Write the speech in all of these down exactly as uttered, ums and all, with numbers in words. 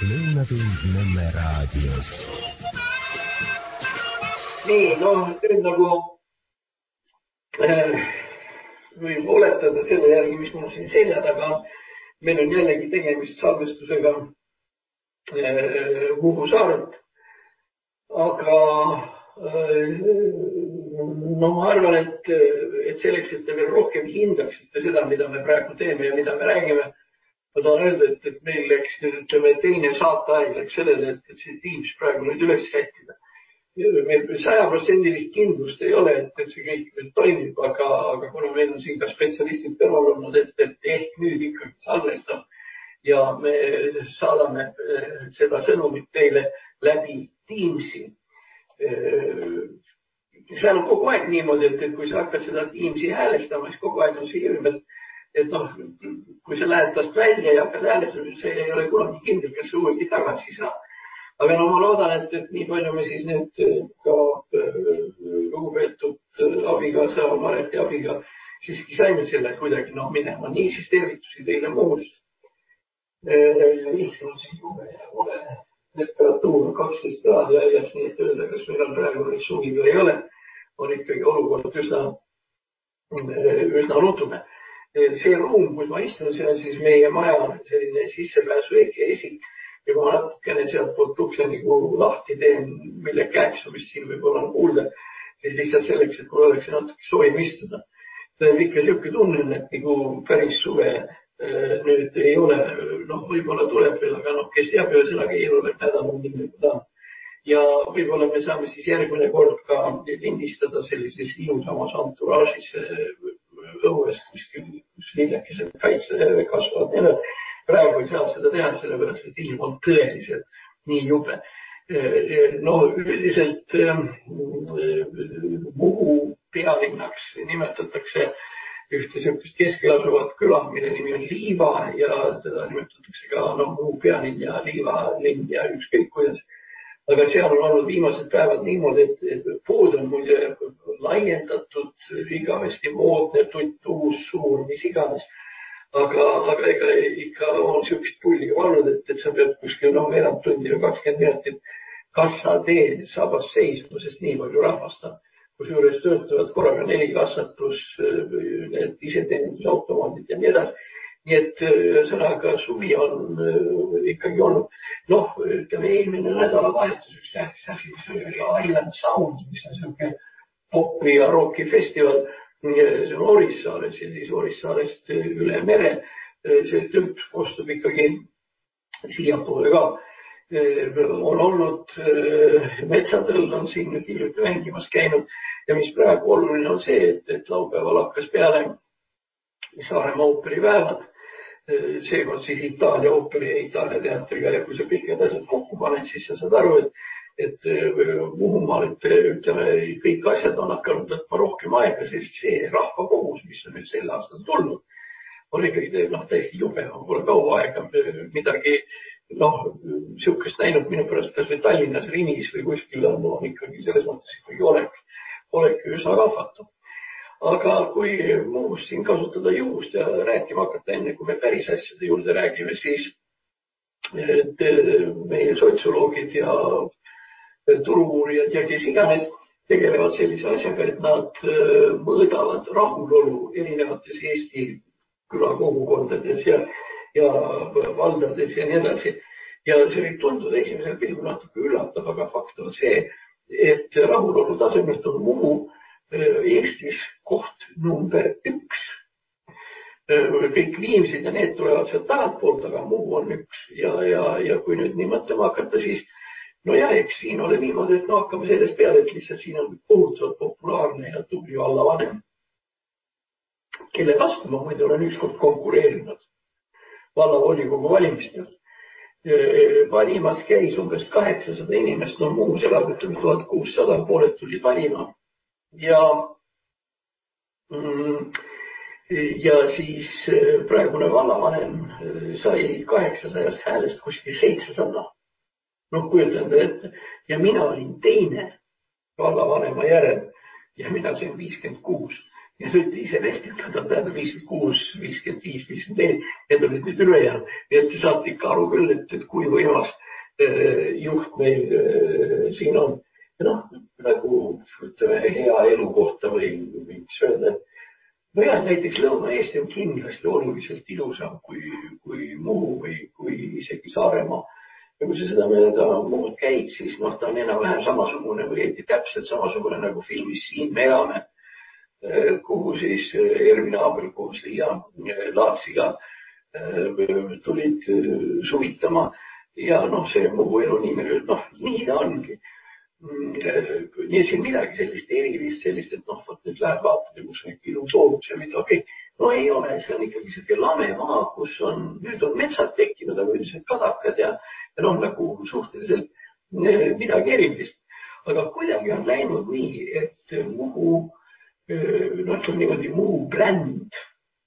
Lõunatund Nõmme raadios. Nii, no nüüd nagu äh, võib oletada selle järgi, mis mul siin selja taga on. Meil on jällegi tegemist salvestusega äh, Muhu saarelt. Aga äh, no ma arvan, et, et selleks, et te veel rohkem hindaksite seda, mida me praegu teeme ja mida me räägime, ma tahan öelda, et, et meil läks nüüd, ütleme, teine saateaeg läks sellele, et, et see Teams praegu nüüd üles sättida. Meil sajaprotsendilist kindlust ei ole, et, et see kõik nüüd toimib, aga, aga kuna meil on siin ka spetsialistid kõrval olnud, et, et ehk nüüd ikkagi salvestab ja me saadame seda sõnumit teile läbi Teamsi. See on kogu aeg niimoodi, et, et kui sa hakkad seda Teamsi häälestama, siis kogu aeg on see hirm, et et noh, kui sa lähed tast välja ja hakkad häälestama, see ei ole kunagi kindel, kas sa uuesti tagasi saad. Aga no ma loodan, et, et nii palju me siis nüüd ka lugupeetud abigaasa, Mareti abiga siiski saime selle kuidagi noh minema. Nii siis tervitusi teile muus. Liht on siis jube ja ole temperatuur kaksteist kraadi väljas, nii et öelda, kas meil on praegu nüüd suvi või ei ole, on ikkagi olukord üsna, üsna nutune. See ruum, kus ma istun, see on siis meie maja selline sissepääsu esik ja ma natukene sealt poolt ukse nagu lahti teen, mille käeksumist siin võib-olla on kuulda, siis lihtsalt selleks, et mul oleks natuke soojim istuda. See on ikka siuke tunne, et nagu päris suve nüüd ei ole, noh võib-olla tuleb veel, aga noh, kes teab, ühesõnaga ei ole nädal on nii nagu ta. Ja võib-olla me saame siis järgmine kord ka lindistada sellises ilusamas entourage'is õues, kuskil, kus lillekesed kaitse kasvavad. Ja praegu ei saa seda teha, sellepärast, et ilm on tõeliselt nii jube. No üldiselt Muhu pealinnaks nimetatakse ühte sihukest keskel asuvat küla, mille nimi on Liiva ja teda nimetatakse ka no, Muhu pealinn ja Liiva linn ja ükskõik kuidas. Aga seal on olnud viimased päevad niimoodi, et, et pood on muide laiendatud, igavesti moodne, tutt, uus, suur, mis iganes. Aga, aga ega ikka on sihukest pulli olnud, et, et sa pead kuskil no, veerand tundi või kakskümmend minutit kassateed sabas seisma, sest nii palju rahvast on. Kusjuures töötavad korraga neli kassat pluss need iseteenindusautomaadid ja nii edasi. Nii et sõnaga suvi on ikkagi olnud, noh, ütleme eelmine nädala vahetus üks tähtis asi, see oli Island Sound, mis on selline popi ja rocki festival. See on Orissaares ja siis Orissaarest üle mere. See tüüp kostub ikkagi siiapoole ka. On olnud Metsatõll on siin nüüd hiljuti mängimas käinud ja mis praegu oluline on see, et, et laupäeval hakkas peale Saaremaa ooperipäevad. Seekord siis Itaalia ooperi ja Itaalia teatriga ja kui sa kõik need asjad kokku paned, siis sa saad aru, et, et Muhumaal, ütleme, kõik asjad on hakanud võtma rohkem aega, sest see rahvakogus, mis on nüüd sel aastal tulnud, on ikkagi noh, täiesti jube, on pole kaua aega midagi noh, sihukest näinud minu pärast kas või Tallinnas Rimis või kuskil on, on ikkagi selles mõttes ikkagi olek, olek üsna rahvatu. Aga kui muus siin kasutada juhust ja rääkima hakata enne, kui me päris asjade juurde räägime, siis meie sotsioloogid ja turu-uurijad ja kes iganes tegelevad sellise asjaga, et nad mõõdavad rahulolu erinevates Eesti külakogukondades ja, ja valdades ja nii edasi. Ja see võib tunduda esimesel pilgul natuke üllatav, aga fakt on see, et rahulolu tasemelt on Muhu Eestis koht number üks. Kõik Viimsid ja need tulevad sealt tagantpoolt, aga Muhu on üks. Ja, ja, ja kui nüüd nii mõtlema hakata, siis no ja, eks siin ole niimoodi, et no hakkame sellest peale, et lihtsalt siin on puhutavalt populaarne ja tubli vallavanem, kelle vastu ma muide olen ükskord konkureerinud vallavolikogu valimistel. Valimas käis umbes kaheksasada inimest, no Muhus elab ütleme tuhat kuussada, pooled tulid valima. Ja, ja siis praegune vallavanem sai kaheksasajast häälest kuskil seitsesada. Noh, kujutan ette. Ja mina olin teine vallavanema järel ja mina sain viiskümmend kuus. ja võite ise rehkendada, tähendab viiskümmend kuus, viiskümmend viis, viiskümmend neli, need olid nüüd ülejäänud. Nii et te saate ikka aru küll, et, et kui võimas juht meil siin on. Ja noh, nagu ütleme, hea elu kohta või mis öelda. No jah, näiteks Lõuna-Eesti on kindlasti oluliselt ilusam kui, kui Muhu või kui isegi Saaremaa. Ja kui sa seda mööda muud käid, siis noh, ta on enam-vähem samasugune või eriti täpselt samasugune nagu filmis Siin me elame, kuhu siis eelmine aabel koos Liia Laatsiga tulid suvitama. Ja noh, see Muhu elu nii, noh, nii ta ongi. Nii siin midagi sellist erilist, sellist, et noh, võt nüüd lähed vaatad, kus on ilus loodus ja mida, okei. No ei ole, see on ikkagi selline lame maa, kus on, nüüd on metsad tekkinud, aga üldiselt kadakad ja, ja noh, nagu suhteliselt midagi erilist. Aga kuidagi on läinud nii, et Muhu, no ütleme niimoodi, Muhu bränd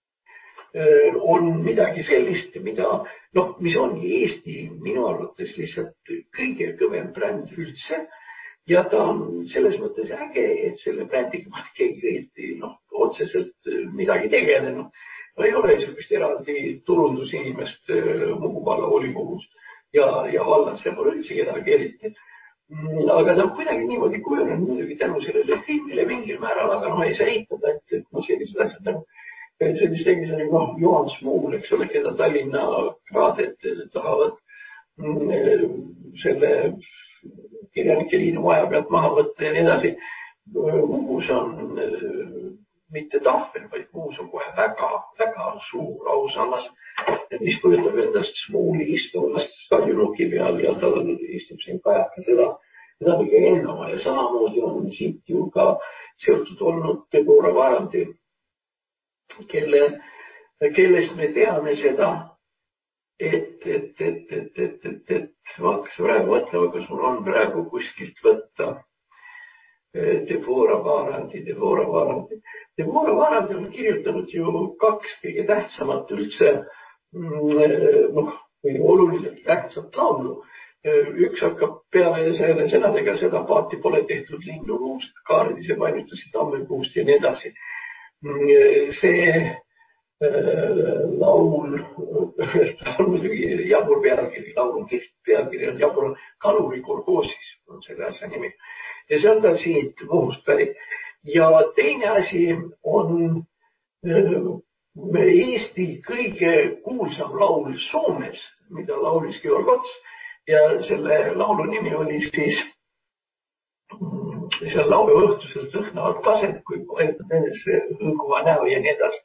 on midagi sellist, mida, noh, mis ongi Eesti minu arvates lihtsalt kõige kõvem bränd üldse. Ja ta on selles mõttes äge, et selle brändiga ma keegi noh, otseselt midagi tegelenud. No ei ole niisugust eraldi turundusinimest Muhu valla volikogus ja, ja vallas ja pole üldse kedagi eriti. Aga ta on kuidagi niimoodi kujunenud muidugi tänu sellele filmile mingil määral, aga noh, ei saa eitada, et, et no sellised asjad nagu sellist tegi see noh, Juhan Smuul, eks ole, keda Tallinna kraaded tahavad selle kirjanike liidu maja pealt maha võtta ja nii edasi. Muhus on mitte tahvel, vaid Muhus on kohe väga, väga suur ausammas, mis kujutab endast Smuuli istuvast kaljunuki peal ja tal istub siin kajaka seda. Seda on ikka ennama ja samamoodi on siit ju ka seotud olnud Deborah Varandi, kelle, kellest me teame seda, et, et, et, et, et, et, et vaat, kas praegu mõtlema, kas mul on praegu kuskilt võtta Deborah Varandi, Deborah Varandi. Deborah Varandi on kirjutanud ju kaks kõige tähtsamat üldse, noh, või oluliselt tähtsat laulu. Üks hakkab peale selle sõnadega, seda paati pole tehtud linnuruust, kaardise painutasid tammepuust ja nii edasi. See laul on muidugi jabur pealkiri, laul on kihvt pealkiri, on jabur kaluri kolhoosis, on selle asja nimi. Ja see on ta siit Muhust pärit. Ja teine asi on Eesti kõige kuulsam laul Soomes, mida laulis Georg Ots. Ja selle laulu nimi oli siis seal laupäevaõhtusel lõhnavad kased, kui poetud nendesse hõõguva näo ja nii edasi.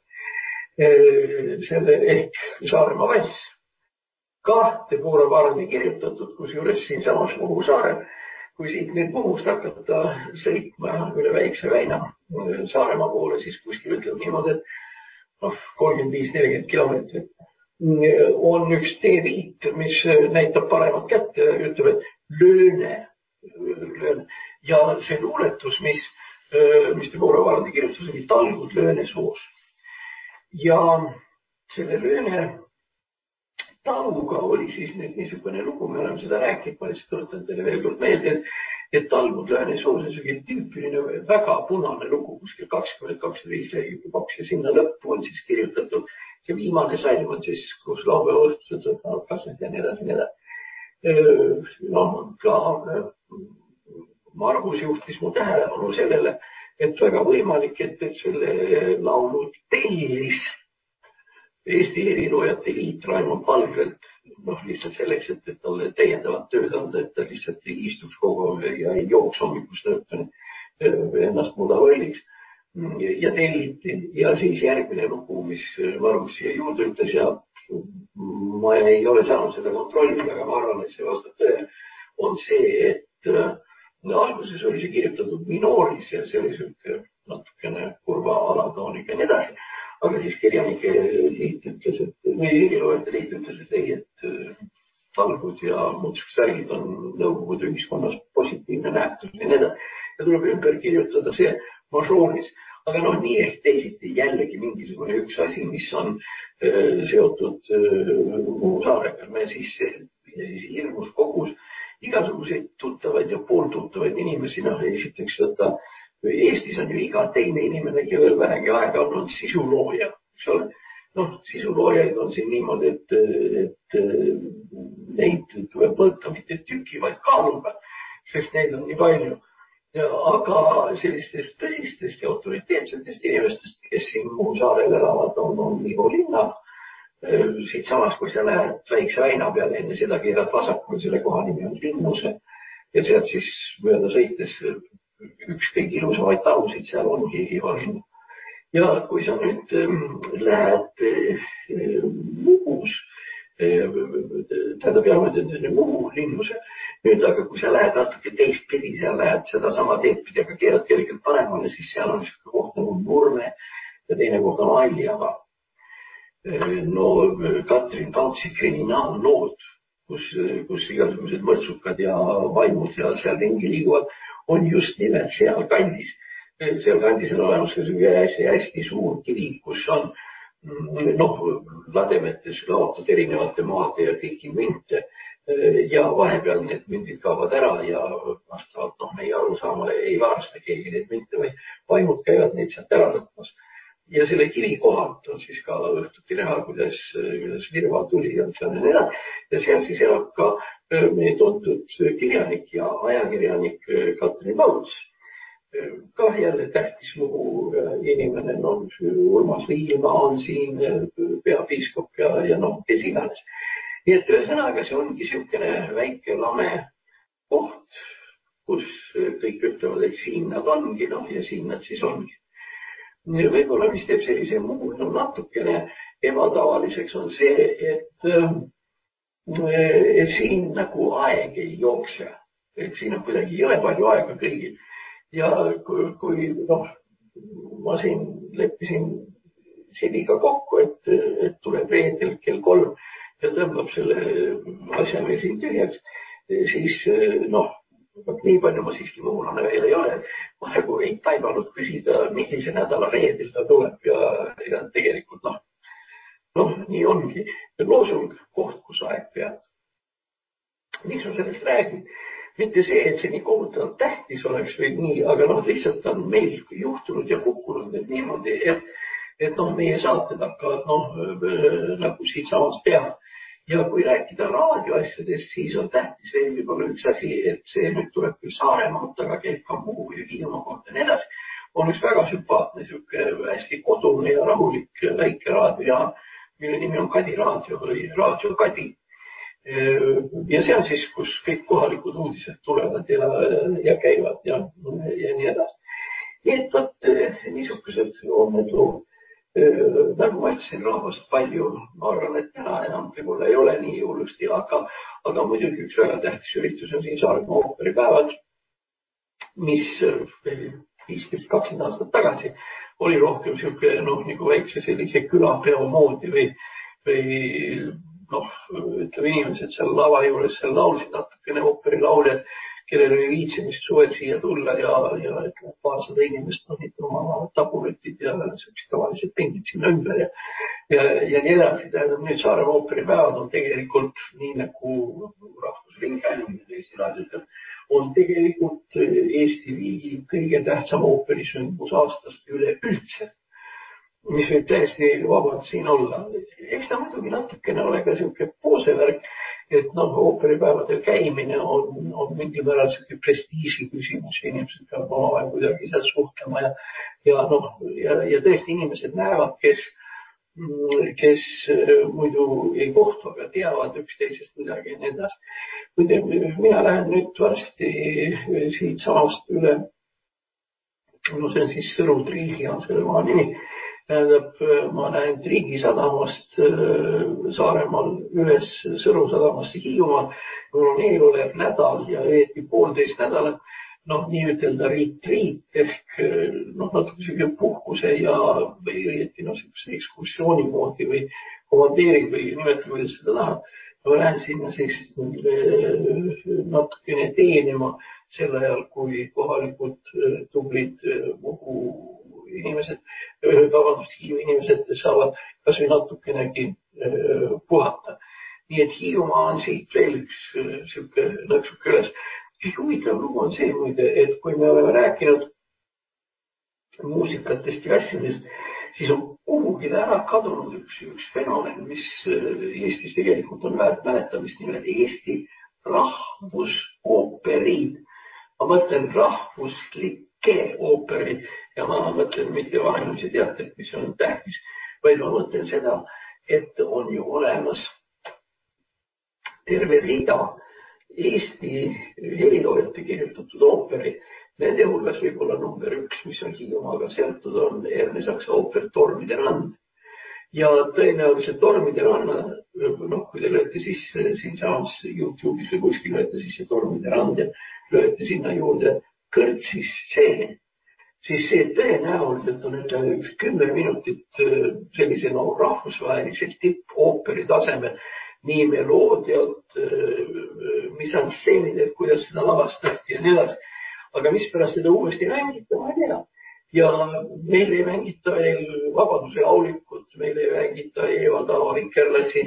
Selle ehk Saaremaa valss. Ka Deborah Varandi kirjutatud, kus juures siin samas Muhu saarel, kui siit nüüd Muhust hakata sõitma üle väikse väina Saaremaa poole, siis kuskil ütleb niimoodi, et noh, kolmkümmend viis nelikümmend kilomeetrit on üks teeviit, mis näitab paremat kätt ja ütleb, et lööne. lööne. Ja see luuletus, mis, mis Deborah Varandi kirjutus, oli talgud lööne soos. Ja selle lööne taluga oli siis nüüd niisugune lugu, me oleme seda rääkinud, ma lihtsalt tuletan teile veel kord meelde, et, et talgud lööne soos on selline tüüpiline väga punane lugu, kuskil kakskümmend kakskümmend viis lehekülge paks ja sinna lõppu on siis kirjutatud see viimane salm on siis, kus laupäevaõhtused sõitavad kased ja nii edasi, nii edasi. Noh, ka Margus juhtis mu tähelepanu sellele, et väga võimalik, et, et selle laulu tellis Eesti eriloojate liit Raimond Valgrelt, noh lihtsalt selleks, et, et talle täiendavat tööd anda, et ta lihtsalt ei istuks kogu ja ei jooks hommikust õhtuni ennast muda rolliks ja telliti. Ja siis järgmine lugu, mis Margus siia juurde ütles ja ma ei ole saanud seda kontrollida, aga ma arvan, et see vastab tõele, on see, et no, alguses oli see kirjutatud minooris ja see oli selline natukene kurva alatooniga ja nii edasi. Aga siis kirjanike liit ütles, et või eriloojate liit ütles, et ei, et talgud ja muud särgid on nõukogude ühiskonnas positiivne nähtus ja nii edasi. Ja tuleb ümber kirjutada see mažooris. Aga noh, nii ehk teisiti jällegi mingisugune üks asi, mis on äh, seotud Muhu äh, saarega. Me siis, ja siis hirmus kogus igasuguseid tuttavaid ja pooltuttavaid inimesi. Noh, esiteks võtta Eestis on ju iga teine inimene, kellel vähegi aega on, on sisulooja, eks ole. Noh, sisuloojaid on siin niimoodi, et, et neid tuleb mõõta mitte tüki, vaid kaaluga, sest neid on nii palju. Ja, aga sellistest tõsistest ja autoriteetsetest inimestest, kes siin muu saarel elavad, on, on Ivo Linna. Siit samas, kui sa lähed väikse väina peale, enne seda keerad vasakul, selle koha nimi on Linnuse. Ja sealt siis mööda sõites üks kõige ilusamaid talusid, seal ongi Ivo Linna. Ja kui sa nüüd lähed Muhus, tähendab jah, Muhu Linnuse, nüüd aga kui sa lähed natuke teistpidi, seal lähed seda sama teedpidi, aga keerad kergelt paremale, siis seal on üks koht nagu Nurme ja teine koht on Aljava. No Katrin Pautsi kriminaallood, kus, kus igasugused mõrtsukad ja vaimud ja seal ringi liiguvad, on just nimelt seal kandis. Seal kandis on olemas hästi, hästi suur kivi, kus on noh, lademetes laotud erinevate maade ja kõiki münte ja vahepeal need mündid kaovad ära ja vastavalt noh, meie arusaamale ei vaarasta keegi neid münte, vaid vaimud käivad neid sealt ära lõppas. Ja selle kivi kohalt on siis ka õhtuti näha, kuidas, kuidas virva tuli ja seal on edasi. Ja seal siis elab ka meie tuntud kirjanik ja ajakirjanik Katrin Pauts. Ka jälle tähtis Muhu inimene, no Urmas Viilma on siin peapiiskop ja, ja noh, kes iganes. Nii et ühesõnaga see ongi siukene väike lame koht, kus kõik ütlevad, et siin nad ongi, noh ja siin nad siis ongi. Võib-olla, mis teeb sellise Muhu no, natukene ebatavaliseks, on see, et, et siin nagu aeg ei jookse. Et siin on kuidagi jõle palju aega kõigil. Ja kui, kui noh, ma siin leppisin Siviga kokku, et, et tuleb reedel kell kolm ja tõmbab selle asja meil siin tühjaks, siis noh, nii palju ma siiski muulane veel ei ole. Ma nagu ei taibanud küsida, millise nädala reedel ta tuleb ja, ja tegelikult noh, noh, nii ongi. Loosung koht, kus aeg peab. Miks ma sellest räägin? Mitte see, et see nii kohutavalt tähtis oleks või nii, aga noh, lihtsalt on meil juhtunud ja kukkunud nüüd niimoodi, et, et noh, meie saated hakkavad noh, nagu siit samast teha. Ja kui rääkida raadioasjadest, siis on tähtis veel võib-olla üks asi, et see nüüd tuleb küll Saaremaalt, aga käib ka Muhu ja Hiiumaa kohta ja nii edasi. On üks väga sümpaatne, siuke hästi kodune ja rahulik väike raadio, mille nimi on Kadi raadio või Raadio Kadi. Ja see on siis, kus kõik kohalikud uudised tulevad ja, ja käivad ja, ja nii edasi. Nii et võt, niisugused on need lood. Nagu ma ütlesin, rahvast palju, ma arvan, et täna enam võib-olla ei ole nii hullusti, aga, aga muidugi üks väga tähtis üritus on siin Saaremaa ooperipäevad, mis viisteist kakskümmend aastat tagasi oli rohkem siuke, noh, nagu väikse sellise külapeo moodi või, või noh, ütleme inimesed seal lava juures seal laulsid natukene ooperilauljad, kellel oli viitsimist suvel siia tulla ja, ja ütleme, paarsada inimest panid oma taburetid ja sellised tavalised pingid sinna ümber ja, ja, ja nii edasi. Tähendab, nüüd Saaremaa ooperipäevad on tegelikult nii nagu Rahvusringhääling ja Eesti Raadio on tegelikult Eesti riigi kõige tähtsam ooperisündmus aastast üle üldse, mis võib täiesti vabalt siin olla. Eks ta muidugi natukene ole ka siuke poosevärk, et noh, ooperipäevadel käimine on, on mingil määral siuke prestiiži küsimus. Inimesed peavad omavahel kuidagi seal suhtlema ja, ja noh, ja, ja tõesti inimesed näevad, kes, kes muidu ei kohtu, aga teavad üksteisest midagi ja nii edasi. Mina lähen nüüd varsti siit samast üle, no see on siis Sõru-Triigi on selle maa nimi. Tähendab, ma lähen Triigi sadamast Saaremaal üles Sõru sadamasse Hiiumaal. Mul on eelolev nädal ja õieti poolteist nädalat, noh, nii ütelda riit-riit ehk noh, natuke selline puhkuse ja või õieti noh, selline ekskursiooni moodi või komandeering või nimetada, kuidas seda tahab. Ma lähen sinna siis natukene teenima sel ajal, kui kohalikud tublid Muhu inimesed, vabandust, Hiiu inimesed saavad kas või natukenegi puhata. Nii et Hiiumaa on siit veel üks siuke nõksuk üles. Kõige huvitav lugu on see muide, et kui me oleme rääkinud muusikatest ja asjadest, siis on kuhugi ära kadunud üks, üks fenomen, mis Eestis tegelikult on väärt mäletamist, nimelt Eesti rahvusooperid. Ma mõtlen rahvuslikke oopereid ja ma mõtlen mitte vanemluse teatrit, mis on tähtis, vaid ma mõtlen seda, et on ju olemas terve rida Eesti heliloojate kirjutatud oopereid. Nende hulgas võib-olla number üks, mis on Hiiumaaga seotud, on Ernesaksa ooper Tormide rand. Ja tõenäoliselt Tormide ranna, noh, kui te lööte sisse siin samas YouTube'is või kuskil lööte sisse Tormide rand ja lööte sinna juurde kõrtsisstseen, siis see tõenäoliselt on üks kümme minutit sellise no, rahvusvaheliselt tippooperi tasemel, nii meloodiat, misanseenid, et kuidas seda lavastati ja nii edasi. Aga mispärast teda uuesti mängita, ma ei tea. Ja meil ei mängita veel Vabaduse laulikut, meil ei mängita Eeva Tava Vikerlasi,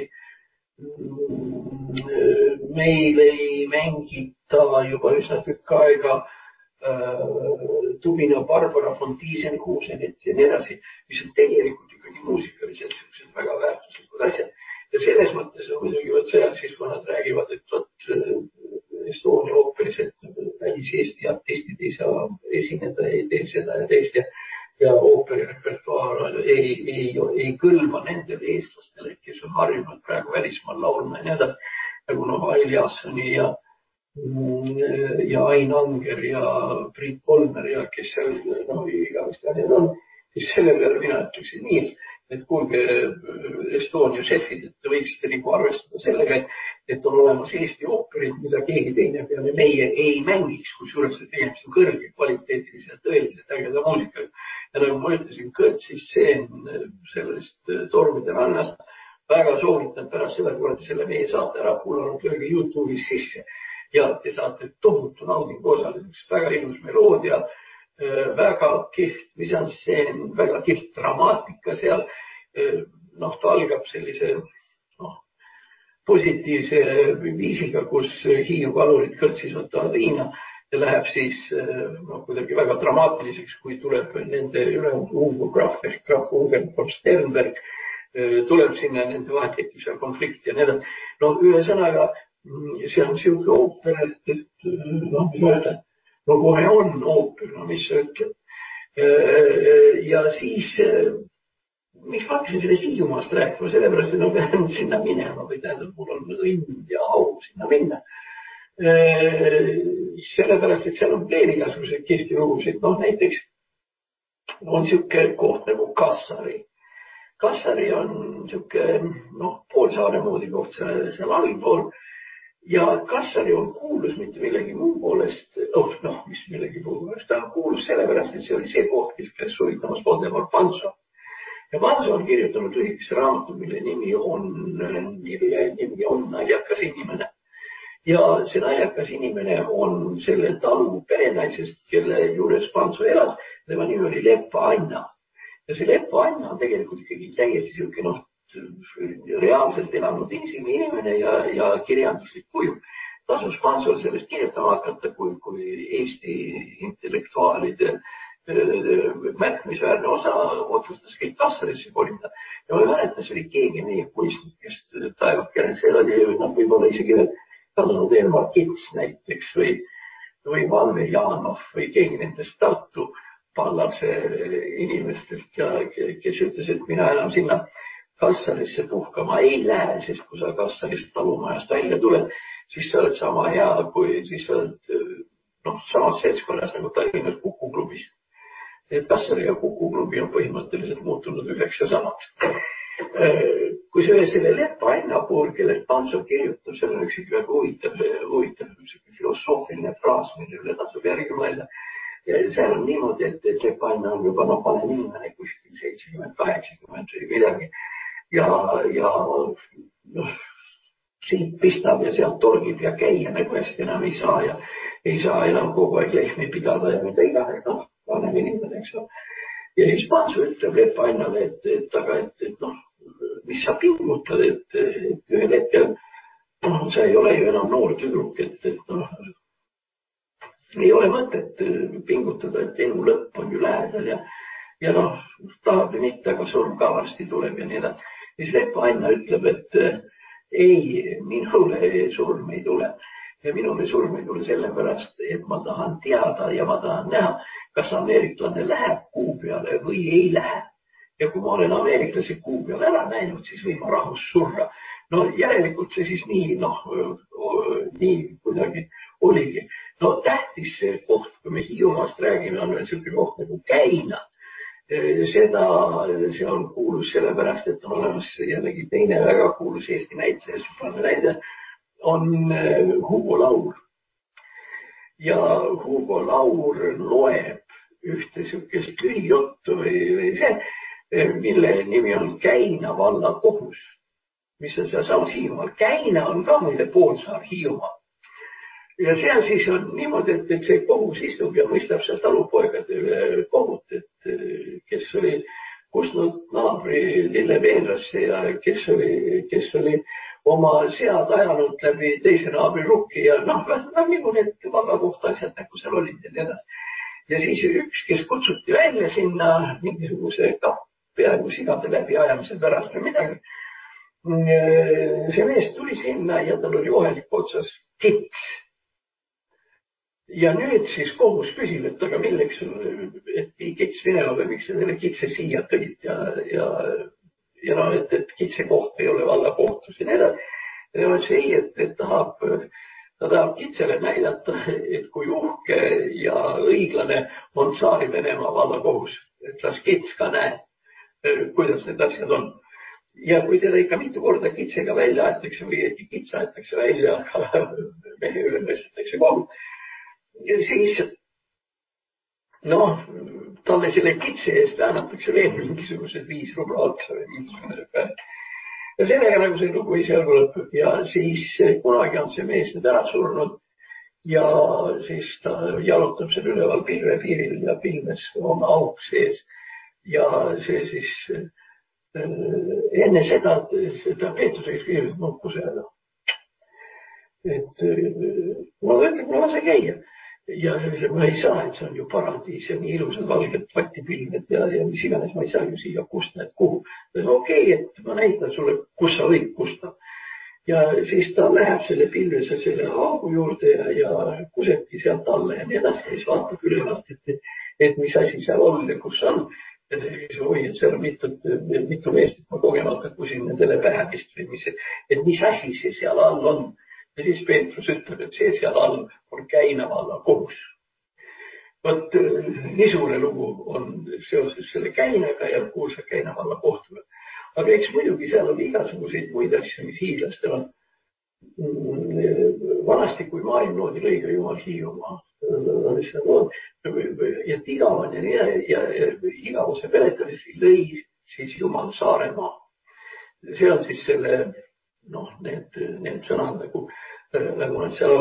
meil ei mängita juba üsna tükk aega äh, Tubina Barbara von Thysenhusenit ja nii edasi, mis on tegelikult ikkagi muusikaliselt sellised väga väärtuslikud asjad. Ja selles mõttes on muidugi võt seal siis, kui nad räägivad, et võt Estonia ooperis, et välis-Eesti artistid ei saa esineda, ei tee seda ja teist ja, ja ooperi repertuaar ei, ei, ei kõlba nendele eestlastele, kes on harjunud praegu välismaal laulma ja nii edasi, nagu noh, Aili Assoni ja, ja Ain Anger ja Priit Polmer ja kes seal noh, igavesti asjad on, siis selle peale mina ütleksin nii, et kuulge Estonia šefid, et te võiksite nagu arvestada sellega, et, et on olemas Eesti ooperid, mida keegi teine peale meie ei mängiks, kus juures tegemist on kõrge kvaliteetilise ja tõeliselt ägeda muusikaga. Ja nagu ma ütlesin, kõrtsisstseen sellest Tormide rannast, väga soovitan pärast seda, kui olete selle meie saate ära kuulanud, lööge YouTube'is sisse ja te saate tohutu naudingu osaliseks, väga ilus meloodia, väga kiht misanstseen, väga kiht dramaatika seal. Noh, ta algab sellise noh, positiivse viisiga, kus Hiiu kalurid kõrtsis võtavad viina ja läheb siis noh, kuidagi väga dramaatiliseks, kui tuleb nende ülejäänud Ugo Graf ehk Graf Unger von Sternberg, tuleb sinna nende vahel tekib seal konflikt ja nii edasi. No ühesõnaga, see on siuke ooper, et, et noh, mis öelda, no kohe on ooper, no mis sa ütled. Ja siis, miks ma hakkasin sellest Hiiumaast rääkima, sellepärast, et ma pean sinna minema või tähendab, mul on õnn ja au sinna minna. Sellepärast, et seal on veel igasuguseid kihvti lugusid, noh näiteks on siuke koht nagu Kassari. Kassari on siuke noh, poolsaare moodi koht seal allpool. Ja Kassari on kuulus mitte millegi muu poolest, oh, noh, mis millegi muu poolest, ta on kuulus sellepärast, et see oli see koht, kes käis suvitamas Voldemar Panso. Ja Panso on kirjutanud lühikese raamatu, mille nimi on, nimi on Naljakas inimene. Ja see naljakas inimene on selle talu perenaisest, kelle juures Panso elas, tema nimi oli Leppa Anna. Ja see Leppa Anna on tegelikult ikkagi täiesti siuke, noh, reaalselt elanud inimene ja, ja kirjanduslik kuju. Tasus Pansol sellest kirjutama hakata, kui, kui Eesti intellektuaalide märkimisväärne osa otsustas kõik Kassarisse kolida. Ja ma ei mäleta, see oli keegi meie kunstnikest taevakene, see oli noh, võib-olla isegi kadunud Elmar Kits näiteks või, või Valve Jaanov või keegi nendest Tartu pallase inimestest, ja, kes ütles, et mina enam sinna Kassarisse puhkama ei lähe, sest kui sa Kassarist talumajast välja tuled, siis sa oled sama hea, kui siis sa oled noh, samas seltskonnas nagu Tallinnas Kukuklubis. Et Kassari ja Kukuklubi on põhimõtteliselt muutunud üheks ja samaks. Kui see selle Leppa Anna puhul, kellest Panso kirjutab, see on üks väga huvitav, huvitav filosoofiline fraas, mille üle tasub järgi mõelda. Ja seal on niimoodi, et, et Leppa Anna on juba noh, panen inimene kuskil seitsekümmend, kaheksakümmend või midagi. Ja, ja noh, siit pistab ja sealt torgib ja käia nagu hästi enam ei saa ja ei saa enam kogu aeg lehmi pidada ja mida iganes, noh, vanem inimene, eks ole. Ja siis Panso ütleb Leppa Annale, et, et aga, et, et noh, mis sa pingutad, et, et ühel hetkel, noh, sa ei ole ju enam noor tüdruk, et, et noh, ei ole mõtet pingutada, et elu lõpp on ju lähedal ja, ja noh, tahab või mitte, aga surm ka varsti tuleb ja nii edasi. Ja siis Lepa Anna ütleb, et ei, minule surm ei tule. Ja minule surm ei tule sellepärast, et ma tahan teada ja ma tahan näha, kas ameeriklane läheb kuu peale või ei lähe. Ja kui ma olen ameeriklase kuu peale ära näinud, siis võin ma rahus surra. No järelikult see siis nii, noh, nii kuidagi oligi. No tähtis see koht, kui me Hiiumaast räägime, on veel selline koht nagu Käina. Seda, see on kuulus sellepärast, et on olemas jällegi teine väga kuulus Eesti näitleja, sümpaatne näide, on Hugo Laur. Ja Hugo Laur loeb ühte sükest lühijuttu või see, mille nimi on Käina valla kohus, mis on seal samas Hiiumaal. Käina on ka muide poolsaar Hiiumaal. Ja seal siis on niimoodi, et, et see kohus istub ja mõistab seal talupoegade üle kohut, et kes oli kustnud naabri lilleveenrasse ja kes oli, kes oli oma sead ajanud läbi teise naabri rukki ja noh, noh nagu need vallakohta asjad nagu seal olid ja nii edasi. Ja siis üks, kes kutsuti välja sinna mingisuguse ka peaaegu sigade läbiajamise pärast või midagi. See mees tuli sinna ja tal oli ohelik otsas kits. Ja nüüd siis kohus küsib, et aga milleks, et nii kits minema või miks selle kitse siia tõid ja, ja, ja no, et, et kitse koht ei ole valla kohtus ja nii edasi. Ja ta ütles ei, et, et tahab, ta tahab kitsele näidata, et kui uhke ja õiglane on Tsaari Venemaa valla kohus. Et las kits ka näe, kuidas need asjad on. Ja kui teda ikka mitu korda kitsega välja aetakse või et kits aetakse välja, mehe üle mõistetakse kohut, siis noh, talle selle kitse eest väänatakse veel mingisugused viis rubla otsa või mingisugused päev. Ja sellega nagu see lugu esialgu lõpeb ja siis kunagi on see mees nüüd ära surnud ja siis ta jalutab seal üleval pilve piiril ja pilves on auk sees ja see siis enne seda, seda Peetruseks küsib, et nukku seda. Et ma ütleb, ma lase käia. Ja ma ei saa, et see on ju paradiis ja nii ilusad valged vatipilved ja, ja mis iganes ma ei saa ju siia kusta, et kuhu. Okei, okay, et ma näitan sulle, kus sa võid kusta. Ja siis ta läheb selle pilvese selle augu juurde ja, ja kusebki sealt alla ja nii edasi. Ja siis vaatab ülevalt, et, et, et mis asi seal on ja kus on. Ja siis oi, et seal on mitu, mitu meest, et ma kogemata kusin nendele pähe vist või mis, et mis asi see seal all on. Ja siis Peetrus ütleb, et see seal all on Käina valla kohus. Võt niisugune lugu on seoses selle Käinaga ja kuulsa Käina valla kohtuga. Aga eks muidugi seal on igasuguseid muid asju, mis hiidlastel on. Vanasti, kui maailm loodi, lõi ka Jumal Hiiumaa. Ja Tigavan ja, ja, ja, ja igavuse peletamist lõi siis Jumal Saaremaa. See on siis selle noh, need, need sõnad nagu, nagu nad seal on.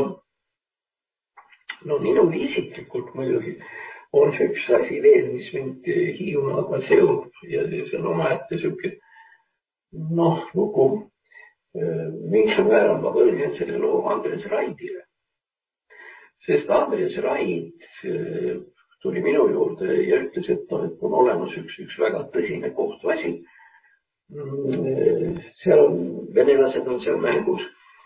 No minul isiklikult muidugi on üks asi veel, mis mind Hiiumaaga seob ja see on omaette siuke noh, lugu. Mingil määral ma võlgnen selle loo Andres Raidile. Sest Andres Raid tuli minu juurde ja ütles, et on, et on olemas üks, üks väga tõsine kohtuasi. Seal on, venelased on seal mängus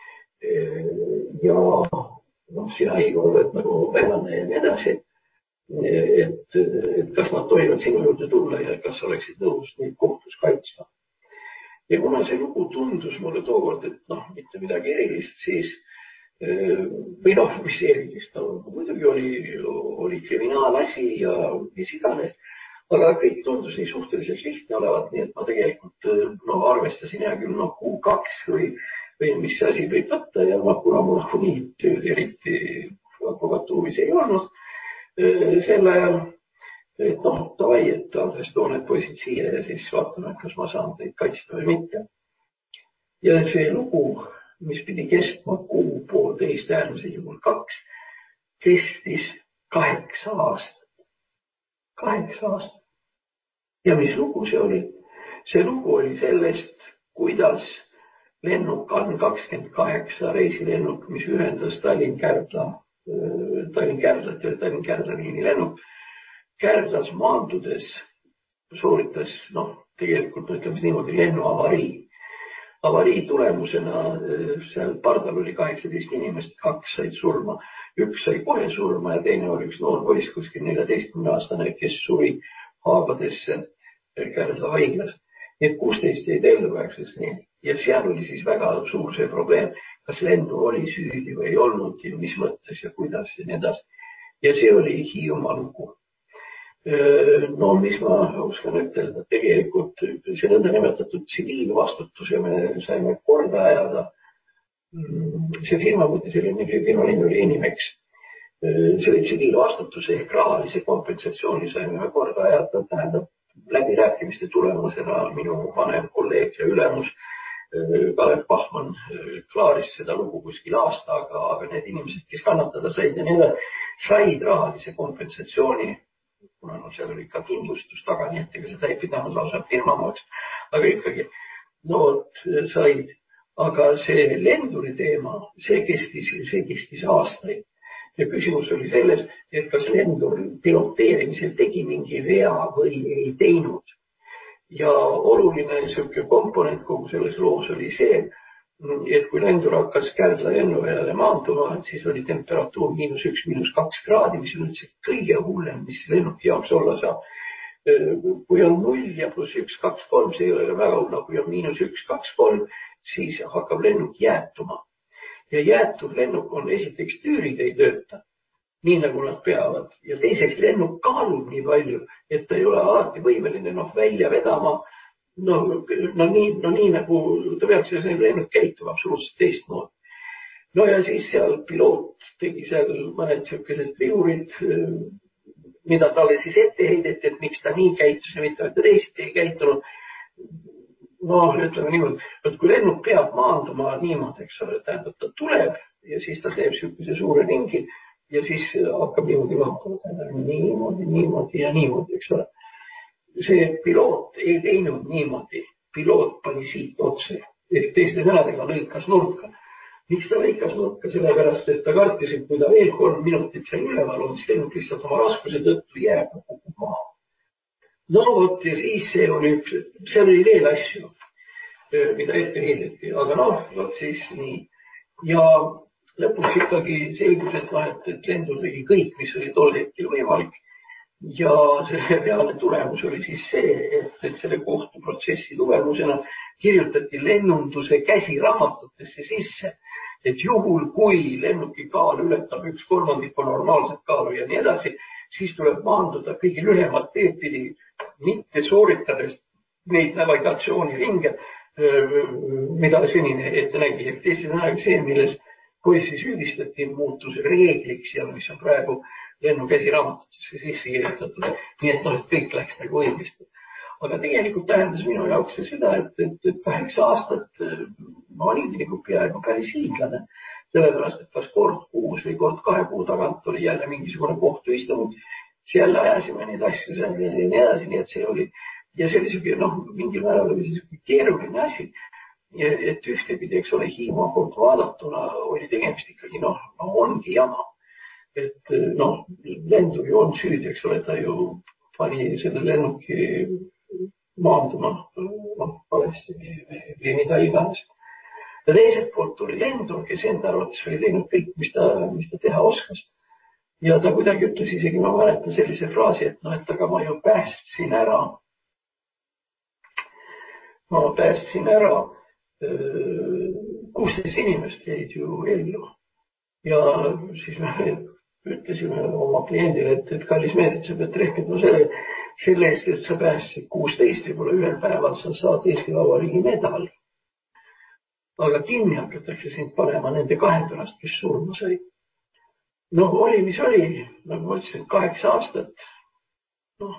ja noh, sina ei ole nagu venelane ja nii edasi, et, et kas nad tohivad sinu juurde tulla ja kas oleksid nõus neid kohtus kaitsma. Ja kuna see lugu tundus mulle tookord, et noh, mitte midagi erilist, siis või noh, mis erilist, no, muidugi oli, oli kriminaalasi ja mis iganes. Aga kõik tundus nii suhteliselt lihtne olevat, nii et ma tegelikult no, arvestasin hea küll no, kuu kaks või, või mis see asi võib võtta ja no, kuna mul nagu nii tööd eriti advokatuuris ei olnud sel ajal, et noh, tavai, et Andres too need poisid siia ja siis vaatame, kas ma saan teid kaitsta või mitte. Ja see lugu, mis pidi kestma kuu poolteist äärmisel juhul kaks, kestis kaheksa aastat. Kaheksa aastat. Ja mis lugu see oli? See lugu oli sellest, kuidas lennuk A N kakskümmend kaheksa reisilennuk, mis ühendas Tallinn-Kärdla Tallinn-Kärdlat ja Tallinn-Kärdla liini lennuk. Kärdlas maandudes sooritas, noh, tegelikult ütleme niimoodi lennu avarii. Avarii tulemusena seal pardal oli kaheksateist inimest, kaks said surma. Üks sai kohe surma ja teine oli üks noor poiss, kuskil neljateistkümne aastane, kes suri haavadesse Kärdla haiglas. Nii et kuusteist jäid ellu kaheksateist nii. Ja seal oli siis väga suur see probleem, kas lendur oli süüdi või ei olnud ja mis mõttes ja kuidas ja nii edasi. Ja see oli Hiiumaa lugu. No, mis ma oskan ütelda, tegelikult see nõnda nimetatud tsiviilvastutus ja me saime korda ajada. See firma võtti selline firma nimi oli Inimex. Selle tsiviilvastutuse ehk rahalise kompensatsiooni saime korda ajada, tähendab läbirääkimiste tulemusena minu vanem kolleeg ja ülemus Kalev Pahman klaaris seda lugu kuskil aasta, aga, aga need inimesed, kes kannatada said ja need said rahalise kompensatsiooni, kuna no, seal oli ka kindlustus taga, nii et ega seda ei pidanud lausa firma maaks, aga ikkagi nood said. Aga see lenduri teema, see kestis, see kestis aastaid. Ja küsimus oli selles, et kas lendur piloteerimisel tegi mingi vea või ei teinud. Ja oluline selline komponent kogu selles loos oli see, et kui lendur hakkas Kärdla lennuväljale maanduma, siis oli temperatuur miinus üks, miinus kaks kraadi, mis on üldse kõige hullem, mis lennuki jaoks olla saab. Kui on null ja pluss üks, kaks, kolm, see ei ole väga hull, kui on miinus üks, kaks, kolm, siis hakkab lennuk jäätuma. Ja jäätud lennuk on esiteks tüürid ei tööta, nii nagu nad peavad. Ja teiseks lennuk kaalub nii palju, et ta ei ole alati võimeline noh, välja vedama. No, no, nii, no nii nagu ta peaks ja see lennuk käitub absoluutselt teistmoodi. No ja siis seal piloot tegi seal mõned sellised vigurid, mida talle siis ette heideti, et miks ta nii käitus ja mitte teisiti ei käitunud. No, ütleme niimoodi, et kui lennuk peab maanduma niimoodi, eks ole, tähendab, ta tuleb ja siis ta teeb sihukese suure ringi ja siis hakkab niimoodi maanduma. Niimoodi, niimoodi ja niimoodi, eks ole. See piloot ei teinud niimoodi. Piloot pani siit otse. Ehk teiste sõnadega lõikas nurka. Miks ta lõikas nurka? Sellepärast, et ta kartis, et kui ta veel kolm minutit seal üleval on, siis lennuk lihtsalt oma raskuse tõttu jääb kukub maha. No vot ja siis see oli üks, seal oli veel asju, mida ette heideti, aga noh, vot siis nii. Ja lõpuks ikkagi selgus, et, et, et lendur tegi kõik, mis oli tol hetkel võimalik. Ja selle reaalne tulemus oli siis see, et, et selle kohtuprotsessi tulemusena kirjutati lennunduse käsiraamatutesse sisse, et juhul kui lennuki kaal ületab üks kolmandiku normaalset kaalu ja nii edasi, siis tuleb maanduda kõigi lühemat teed pidi, mitte sooritades neid navigatsiooniringe, mida senine ette nägi. Ehk teiste sõnaga see, milles poissi süüdistati, muutus reegliks ja mis on praegu lennu käsiraamatutesse sisse kirjutatud. Nii et noh, et kõik läks nagu õigesti. Aga tegelikult tähendas minu jaoks seda, et, et, et kaheksa aastat ma olingi nagu peaaegu päris hiidlane. Sellepärast, et kas kord kuus või kord kahe kuu tagant oli jälle mingisugune kohtuistung. Seal ajasime neid asju seal ja nii edasi, nii et see oli, ja see oli selline, noh, mingil määral oli see keeruline asi, et ühtepidi, eks ole, Hiiumaa poolt vaadatuna oli tegemist ikkagi, noh, no, ongi jama. Et, noh, lendur ju on süüdi, eks ole, ta ju pani selle lennuki maanduma, noh, valesti või mida iganes. Ja teiselt poolt tuli lendur, kes enda arvates oli teinud kõik, mis ta, mis ta teha oskas. Ja ta kuidagi ütles isegi, ma mäletan sellise fraasi, et noh, et aga ma ju päästsin ära. Ma päästsin ära kuusteist inimest jäid ju ellu. Ja siis me ütlesime oma kliendile, et, et kallis mees, et sa pead rehkendama selle, selle eest, et sa päästsid kuusteist ja pole ühel päeval sa saad Eesti Vabariigi medali. Aga kinni hakatakse sind panema nende kahe pärast, kes surma sai. No oli, mis oli, nagu ma ütlesin, kaheksa aastat. Noh.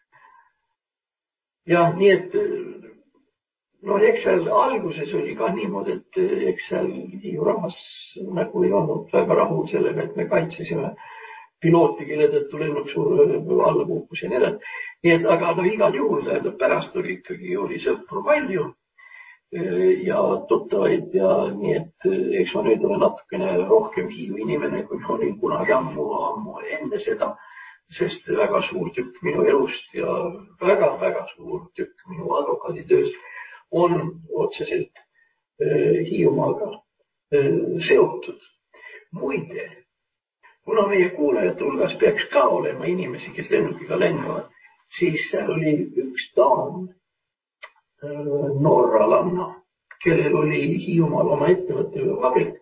Ja nii, et no eks seal alguses oli ka niimoodi, et eks seal Hiiu rahvas nagu ei olnud väga rahul sellega, et me kaitsesime pilooti, kelle tõttu lennuk suur alla kukkus ja nii edasi. Nii et aga no, igal juhul tähendab, pärast oli ikkagi oli sõpru palju. ja tuttavaid ja nii, et eks ma nüüd olen natukene rohkem Hiiu inimene, kui ma olin kunagi ammu, ammu enne seda, sest väga suur tükk minu elust ja väga-väga suur tükk minu advokaaditööst on otseselt Hiiumaaga seotud. Muide, kuna meie kuulajate hulgas peaks ka olema inimesi, kes lennukiga lennavad, siis seal oli üks daam, norralanna, kellel oli Hiiumaal oma ettevõtte või vabrik.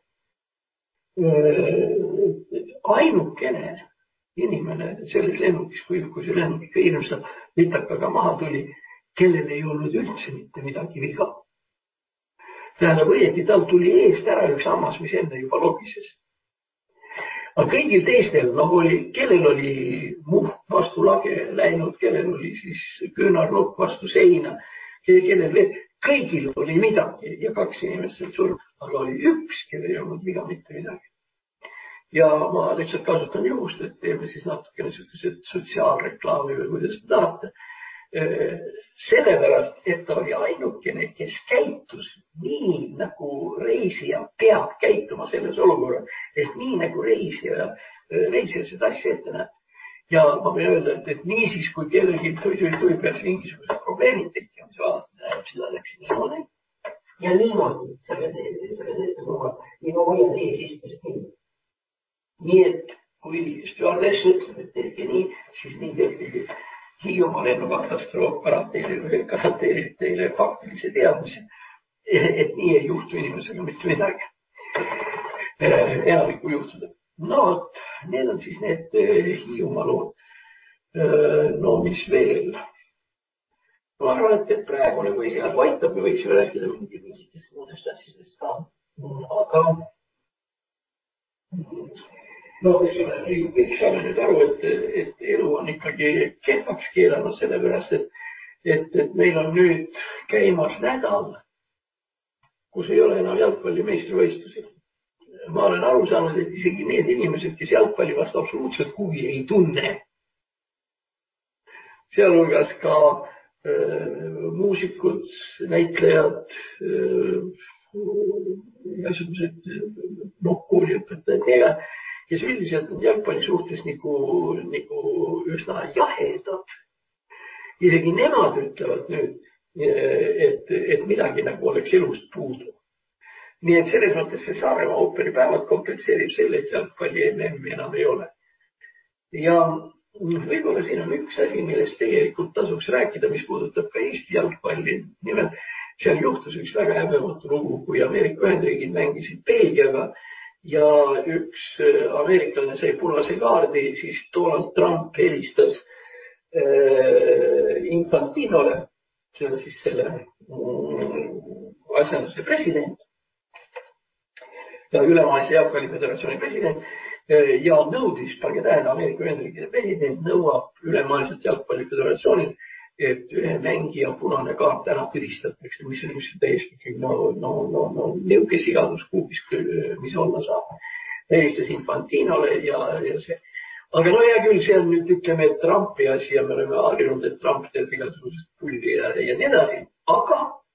Ainukene inimene selles lennukis, kui, kui see lennuk ikka hirmsa litakaga maha tuli, kellel ei olnud üldse mitte midagi viga. Tähendab õieti, tal tuli eest ära üks hammas, mis enne juba logises. Aga kõigil teistel, no oli, kellel oli muhk vastu lage läinud, kellel oli siis küünarnukk vastu seina, kellel kõigil oli midagi ja kaks inimest said surma, aga oli üks, kellel ei olnud viga mitte midagi. Ja ma lihtsalt kasutan juhust, et teeme siis natukene sotsiaalreklaami või kuidas te tahate. Sellepärast, et ta oli ainukene, kes käitus nii, nagu reisija peab käituma selles olukorras, et nii, nagu reisija, reisija seda asja ette näeb. Ja ma võin öelda, et, et nii siis, kui kellelgi tuli peaks mingisugused probleemid tekkima, mis vaadates, seda läksin niimoodi. Ja niimoodi, selle teema, nii ma hoian ees istumist nii. Nii, et kui stjuardess ütleb, et tehke nii, siis nii tehti. Hiiumaa lennukatastroof garanteerib teile faktilise teadmise, et nii ei juhtu inimesega mitte midagi. Enamikul juhtuda. No, need on siis need Hiiumaa lood. No, mis veel? Ma arvan, et praegu nagu esialgu aitab, me võiks ju rääkida mingitest muudest asjadest ka. Aga no, kõik saame nüüd aru, et, et elu on ikkagi kehvaks keelanud sellepärast, et, et, et meil on nüüd käimas nädal, kus ei ole enam jalgpalli meistrivõistlusi. Ma olen aru saanud, et isegi need inimesed, kes jalgpalli vastu absoluutselt huvi ei tunne, sealhulgas ka äh, muusikud, näitlejad, igasugused äh, kooliõpetajad, kes üldiselt on jalgpalli suhtes nagu, nagu üsna jahedad. Isegi nemad ütlevad nüüd, et, et midagi nagu oleks elust puudu. Nii et selles mõttes see Saaremaa ooperipäevad kompenseerib selle, et jalgpalli M M-i enam ei ole. Ja võib-olla siin on üks asi, millest tegelikult tasuks rääkida, mis puudutab ka Eesti jalgpalli. Nimelt, seal juhtus üks väga häbematu lugu, kui Ameerika Ühendriigid mängisid Belgiaga ja üks ameeriklane sai punase kaardi, siis Donald Trump helistas äh, Infantinole, see on siis selle mm, asjanduse president ja ülemaailmse jalgpalli föderatsiooni president äh, ja nõudis, pange tähele, Ameerika Ühendriigide president nõuab ülemaailmselt jalgpalli föderatsioonil, et ühe mängija punane kaart ära türistatakse, mis on just täiesti no, no, no, no, niuke sigadus kuubis, mis olla saab. Helistas Infantinole ja, ja see. Aga no hea küll, see on nüüd ütleme Trumpi asi ja me oleme harjunud, et Trump teeb igasugusest pulli ja, ja nii edasi. Aga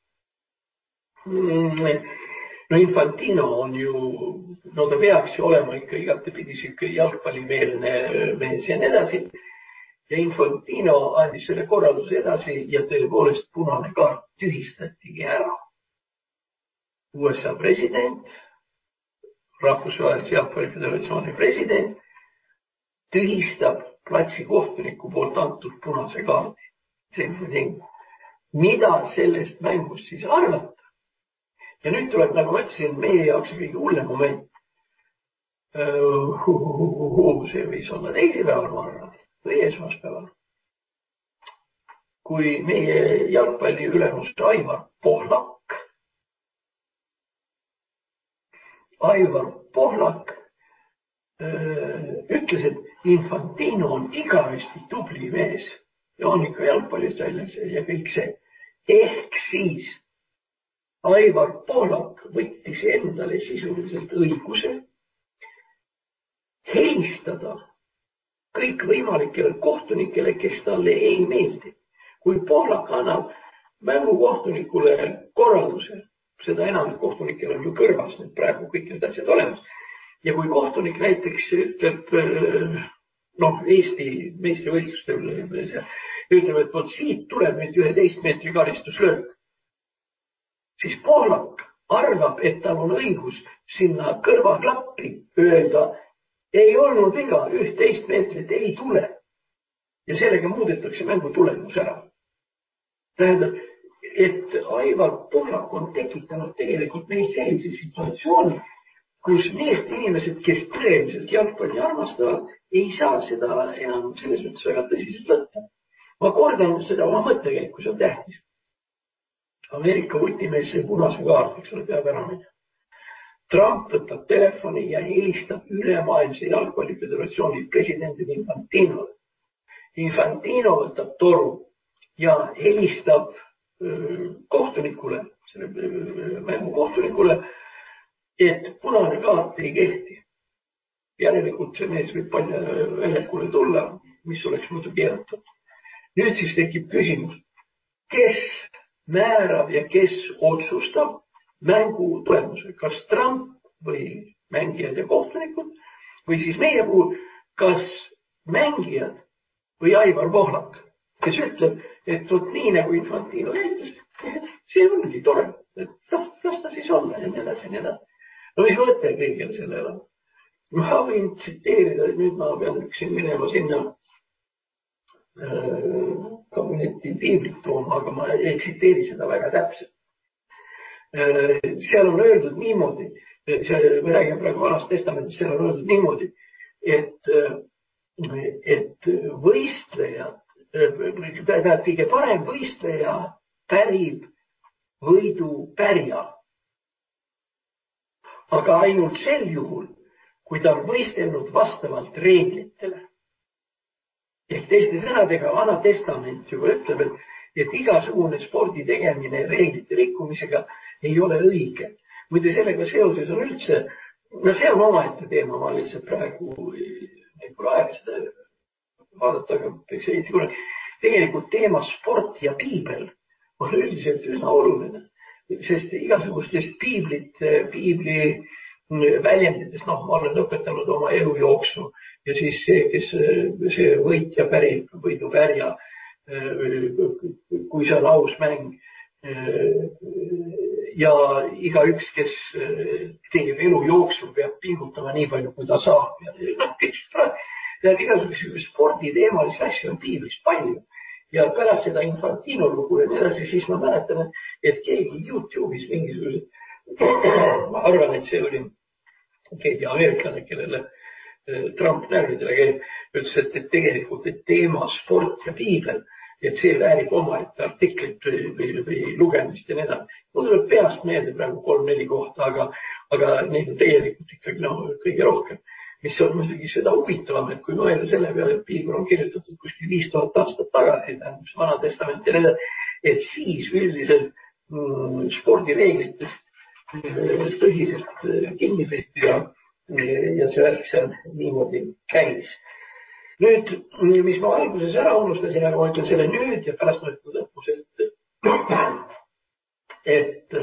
mm, no Infantino on ju, no ta peaks ju olema ikka igatepidi siuke jalgpallimeelne mees ja nii edasi. Ja Infantino andis selle korralduse edasi ja tõepoolest punane kaart tühistatigi ära. U S A president, Rahvusvahelise jalgpalli föderatsiooni president tühistab platsi kohtuniku poolt antud punase kaardi. Sellise ting. Mida sellest mängust siis arvata? Ja nüüd tuleb, nagu ma ütlesin, meie jaoks kõige hullem moment. Uh, uh, uh, uh, see võis olla teisipäeval, ma arvan. Või esmaspäeval, kui meie jalgpalli ülemus Aivar Pohlak, Aivar Pohlak öö, ütles, et Infantino on igavesti tubli mees ja on ikka jalgpallist väljas ja kõik see. Ehk siis Aivar Pohlak võttis endale sisuliselt õiguse helistada kõik võimalikele kohtunikele, kes talle ei meeldi. Kui Pohlak annab mängukohtunikule korralduse, seda enam, et kohtunikel on ju kõrvas nüüd praegu kõik need asjad olemas. Ja kui kohtunik näiteks ütleb, noh, Eesti meistrivõistlustel ütleb, et vot siit tuleb nüüd üheteist meetri karistuslöök, siis Pohlak arvab, et tal on õigus sinna kõrvaklappi öelda, ei olnud viga, üht-teist meetrit ei tule. Ja sellega muudetakse mängu tulemus ära. Tähendab, et Aivar Pohlak on tekitanud tegelikult meil sellise situatsiooni, kus need inimesed, kes tõeliselt jalgpalli armastavad, ei saa seda enam selles mõttes väga tõsiselt võtta. Ma kordan seda oma mõttekäiku, see on tähtis. Ameerika vutimees sai punase kaardi, eks ole, peab ära minna. Trump võtab telefoni ja helistab ülemaailmse jalgpalliföderatsiooni presidendile Infantinole. Infantino võtab toru ja helistab kohtunikule, selle mängu kohtunikule, et punane kaart ei kehti. Järelikult see mees võib palju väljakule tulla, mis oleks muidu keelatud. Nüüd siis tekib küsimus, kes määrab ja kes otsustab mängu tulemuse, kas Trump või mängijad ja kohtunikud või siis meie puhul, kas mängijad või Aivar Pohlak, kes ütleb, et vot nii nagu Infantino näitas, see ongi tore, et noh, las ta siis olla ja nii edasi ja nii edasi. No mis mõte kõigil sellele on? Ma võin tsiteerida, nüüd ma pean üksin minema sinna äh, kabinetti piiblit tooma, aga ma ei tsiteeri seda väga täpselt. Äh, seal on öeldud niimoodi, me räägime praegu Vanast Testamendist, seal on öeldud niimoodi, et äh, et võistlejad, tähendab kõige parem võistleja pärib võidu pärja. Aga ainult sel juhul, kui ta on võistelnud vastavalt reeglitele. Ehk teiste sõnadega Vana Testament juba ütleb, et, et igasugune spordi tegemine reeglite rikkumisega ei ole õige. Muide sellega seoses on üldse, no see on omaette teema, ma lihtsalt praegu ei pole aega seda vaadata, aga peaks eiti kunagi. Tegelikult teema sport ja piibel on üldiselt üsna oluline, sest igasugustest piiblit, piibli väljenditest, noh, ma olen õpetanud oma elu jooksu ja siis see, kes see võitja pärib, võidu pärja, kui see on aus mäng ja igaüks, kes teeb elu jooksul, peab pingutama nii palju, kui ta saab. Ja igasuguse sporditeemalisi asju on piiblis palju. Ja pärast seda Infantino lugu ja nii edasi, siis ma mäletan, et keegi YouTube'is mingisugused, ma arvan, et see oli keegi ameeriklane, kellele Trump närvidele käib, ütles, et, et tegelikult et teema sport ja piibel, et see väärib omaette artiklit või, või, või lugemist ja nii edasi. Mul tuleb peast meelde praegu kolm-neli kohta, aga, aga neid on tegelikult ikkagi no, kõige rohkem. Mis on muidugi seda huvitavam, et kui mõelda selle peale, et piibel on kirjutatud kuskil viis tuhat aastat tagasi, tähendab Vana Testament ja nii edasi, et siis üldiselt mm, spordireeglitest tõsiselt kinni peeti ja, ja see värk seal niimoodi käis. Nüüd, mis ma alguses ära unustasin, aga ma ütlen selle nüüd ja pärast ma ütlen lõpus, et, et,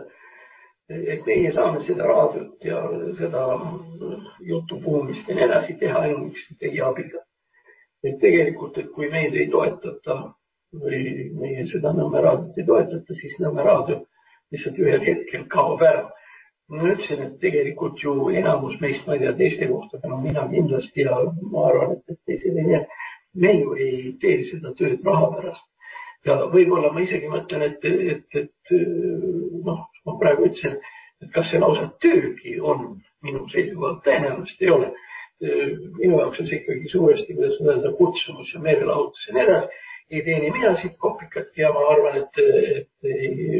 et meie saame seda raadiot ja seda jutupuhumist ja nii edasi teha ainult teie abiga. Et tegelikult, et kui meid ei toetata või meie seda Nõmme raadiot ei toetata, siis Nõmme raadio lihtsalt ühel hetkel kaob ära. Ma ütlesin, et tegelikult ju enamus meist, ma ei tea teiste kohta, aga no mina kindlasti ja ma arvan, et teised ei tea, me ju ei tee seda tööd raha pärast. Ja võib-olla ma isegi mõtlen, et, et, et noh, ma praegu ütlesin, et kas see lausa töögi on minu seisukohalt tõenäoliselt ei ole. Minu jaoks on see ikkagi suuresti, kuidas öelda, kutsumus ja meelelahutus ja nii edasi. Ei teeni mina siit kopikat ja ma arvan, et, et ei,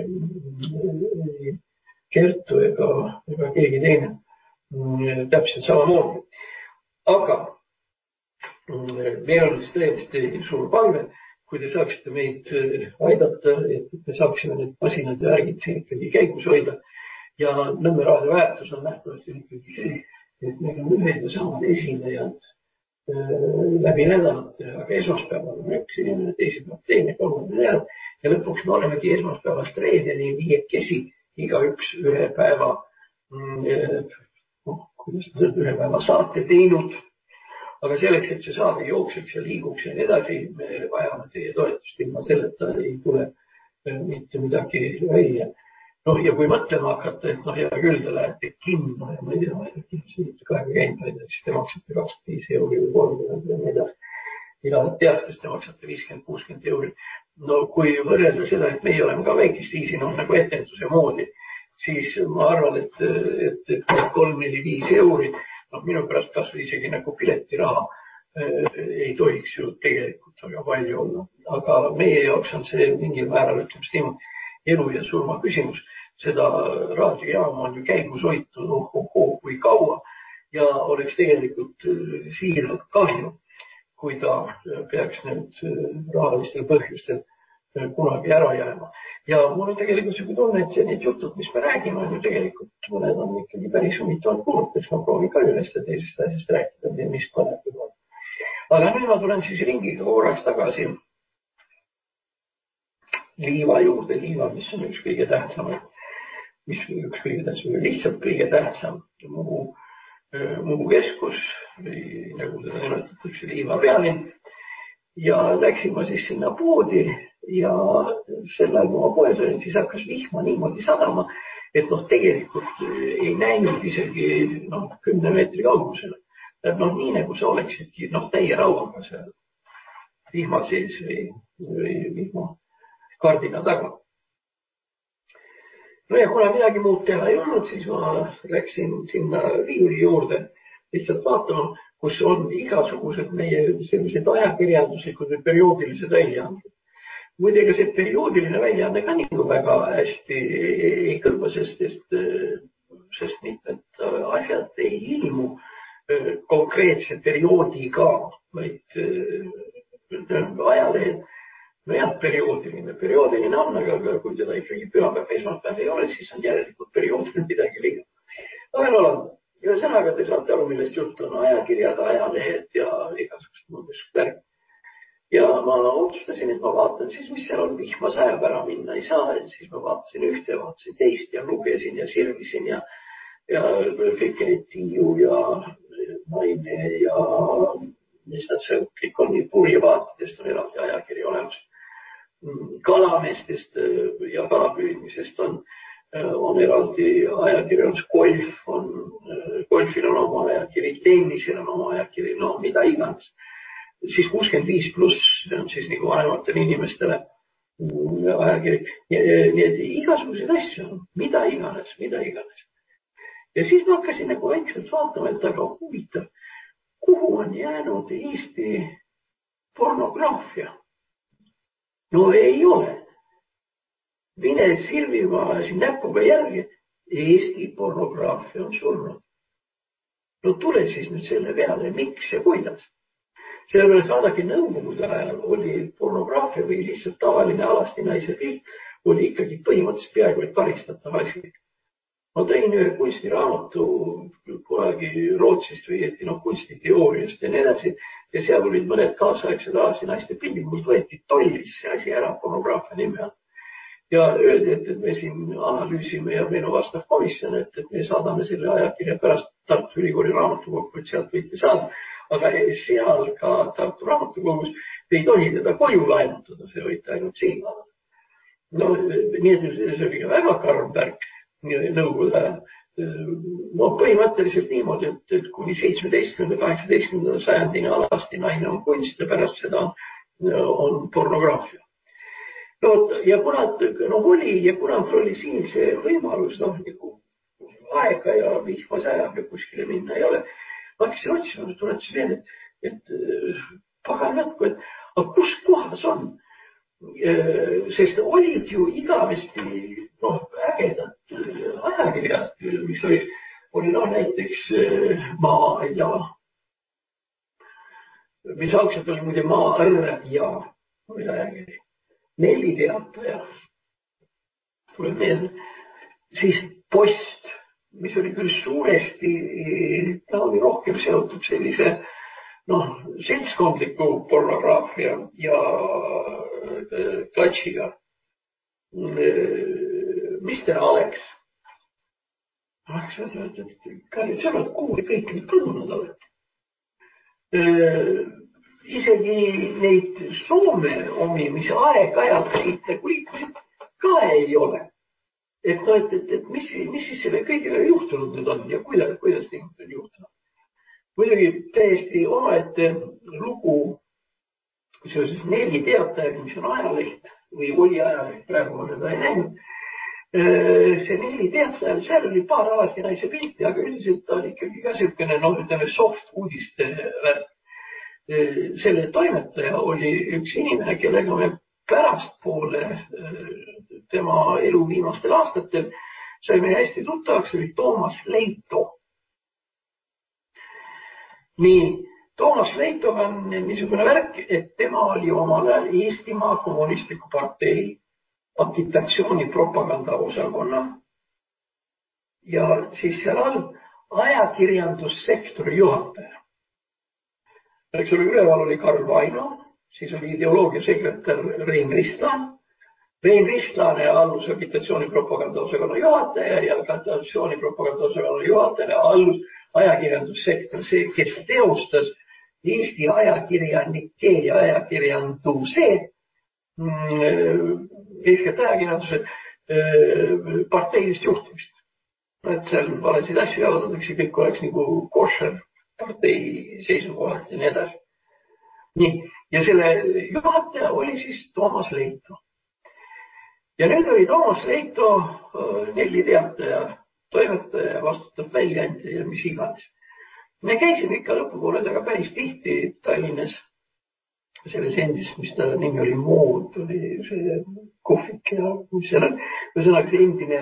ei Kertu ega, ega keegi teine täpselt samamoodi. Aga meil on tõesti suur palve, kui te saaksite meid aidata, et me saaksime need masinad ja värgid siin ikkagi käigus hoida. Ja Nõmme raadio väärtus on nähtavalt ikkagi see, et meil on ühed ja samad esinejad läbi nädalate, aga esmaspäeval on üks inimene, teisipäeval teine, kolmanda nädal ja lõpuks me olemegi esmaspäevast reedeni viiekesi igaüks ühe päeva, noh, kuidas ühe päeva saate teinud. Aga selleks, et see saade jookseks ja liiguks ja nii edasi, me vajame teie toetust. Ilma selleta ei tule mitte midagi välja. Noh, ja kui mõtlema hakata, et noh, hea küll, te lähete kinno ja ma ei tea, ma ei tea, kindlasti kaega käinud, siis te maksate kakskümmend viis euri või kolmkümmend ja nii edasi. Ila teates te maksate viiskümmend kuuskümmend euri. No kui võrrelda seda, et meie oleme ka väikest viisi, noh, nagu etenduse moodi, siis ma arvan, et, et, et kolm, neli, viis euri, noh, minu pärast kas või isegi nagu piletiraha ei tohiks ju tegelikult väga palju olla. Aga meie jaoks on see mingil määral, ütleme niimoodi, elu ja surma küsimus. Seda raadiojaama on ju käigus hoitud oh, oh, oh, kui kaua ja oleks tegelikult siiralt kahju, kui ta peaks nüüd rahalistel põhjustel kunagi ära jääma. Ja mul on tegelikult selline tunne, et see need jutud, mis me räägime, on ju tegelikult mõned on ikkagi päris huvitavad kuuluteks. Ma proovin ka ühest ja teisest asjast rääkida, mis paneb juba. Aga nüüd ma tulen siis ringiga korraks tagasi liiva juurde, liiva, mis on üks kõige tähtsam, mis üks kõige tähtsam, lihtsalt kõige tähtsam Muhu, Muhu keskus, või nagu teda nimetatakse liiva pealinn. Ja läksin ma siis sinna poodi ja sel ajal, kui ma poes olin, siis hakkas vihma niimoodi sadama, et noh, tegelikult ei näinud isegi noh, kümne meetri kaugusele. Noh, nii nagu sa oleksidki noh, täie rauaga seal vihma sees või, või vihma kardina taga. No ja kuna midagi muud teha ei olnud, siis ma läksin sinna riiuli juurde lihtsalt vaatama, kus on igasugused meie sellised ajakirjanduslikud või perioodilised väljaanded. Muidega see perioodiline väljaanne ka nagu väga hästi ei kõlba, sest, sest, sest mitmed asjad ei ilmu konkreetse perioodiga, vaid ajalehed. No jah, perioodiline. Perioodiline on, aga kui teda ikkagi pühapäev, esmaspäev ei ole, siis on järelikult perioodiline midagi liiga. Aga no olanda. Ja sõnaga te saate aru, millest juttu on ajakirjad, ajalehed ja igasugust muudest värk. Ja ma otsustasin, et ma vaatan siis, mis seal on, vihma sajab ära minna ei saa. Siis ma vaatasin ühte, vaatasin teist ja lugesin ja sirvisin ja, ja kõike neid Tiiu ja Naine ja mis nad see kõik on, nii purjevaatidest on eraldi ajakiri olemas. Kalameestest ja kalapüüdmisest on, on eraldi ajakiri, on golf, on, golfil on oma ajakiri, tennisel on oma ajakiri, no mida iganes. Siis kuuskümmend viis pluss, see on siis nagu vanematele inimestele ajakiri. Nii et igasuguseid asju on, mida iganes, mida iganes. Ja siis ma hakkasin nagu väikselt vaatama, et aga huvitav, kuhu on jäänud Eesti pornograafia? No ei ole. Mine silmima siin näpuga järgi, Eesti pornograafia on surnud. No tule siis nüüd selle peale, miks ja kuidas. Sellepärast vaadake, nõukogude ajal oli pornograafia või lihtsalt tavaline alasti naise pilt, oli ikkagi põhimõtteliselt peaaegu et karistatav asi. Ma tõin ühe kunstiraamatu kunagi Rootsist või jätti no, kunstiteooriast ja nii edasi. Ja seal olid mõned kaasaegsed alasti naiste pildid, kus võeti tollis see asi ära pornograafia nime all. Ja öeldi, et, et me siin analüüsime ja meil on vastav komisjon, et, et me saadame selle ajakirja pärast Tartu Ülikooli raamatukokku, et sealt võite saada. Aga seal ka Tartu raamatukogus ei tohi teda koju laenutada, see võite ainult siin vaadata. No nii, see oli väga karm värk. Nõukogude ajal. No põhimõtteliselt niimoodi, et, et kuni seitsmeteistkümnenda, kaheksateistkümnenda sajandini alasti naine on kunst ja pärast seda on pornograafia. No, ja kuna no, oli ja kuna oli siin see võimalus, noh, nagu aega ja vihma sajab ja kuskile minna ei ole, ma hakkasin otsima, tuletasin veel, et, et pagan jätku, et aga kus kohas on? Sest olid ju igavesti noh, ägedad ajakirjad, mis oli, oli noh, näiteks Maa ja, mis algselt oli muide Maa ja oli ajakiri, Neli teataja, tuleb meelde, siis Post, mis oli küll suuresti, ta oli rohkem seotud sellise noh, seltskondliku pornograafia ja klatšiga. mister Alex. Alex ütles, et kallid sõbrad, kuhu te kõik nüüd kõdunud olete? Isegi neid Soome omi, mis aeg-ajalt siit nagu liikusid, ka ei ole. Et, no, et, et, et mis, mis siis selle kõigile juhtunud nüüd on ja kuidas, kuidas neid on juhtunud? Muidugi täiesti omaette lugu seoses Neli Teatajaga, mis on ajaleht või oli ajaleht, praegu ma teda ei näinud. See Neli Teatajal, seal oli paar alasti naise pilti, aga üldiselt ta oli ikkagi ka selline, noh, ütleme soft uudiste värk. Selle toimetaja oli üks inimene, kellega me pärastpoole tema elu viimastel aastatel saime hästi tuttavaks, oli Toomas Leito. Nii, Toomas Leitoga on niisugune värk, et tema oli omal ajal Eestimaa Kommunistliku partei agitatsiooni propaganda osakonna ja siis seal all ajakirjandussektori juhataja. Eks ole, üleval oli Karl Vaino, siis oli ideoloogiasekretär Rein Ristlan. Rein Ristlane allus agitatsiooni propaganda osakonna juhataja ja agitatsiooni propaganda osakonna juhatajale allus ajakirjandussektor, see, kes teostas Eesti ajakirjanike ja ajakirjanduse, eeskätt ajakirjanduse parteilist juhtimist. Et seal valesid asju jaotatakse, kõik oleks nagu košer partei seisukohalt ja nii edasi. Nii, ja selle juhataja oli siis Toomas Leito. Ja nüüd oli Toomas Leito Neli Teataja toimetaja, vastutab väljaandja ja mis iganes. Me käisime ikka lõpupoole taga päris tihti Tallinnas. Selles endis, mis ta nimi oli Mood, oli see kohvik ja mis seal on. Ühesõnaga see endine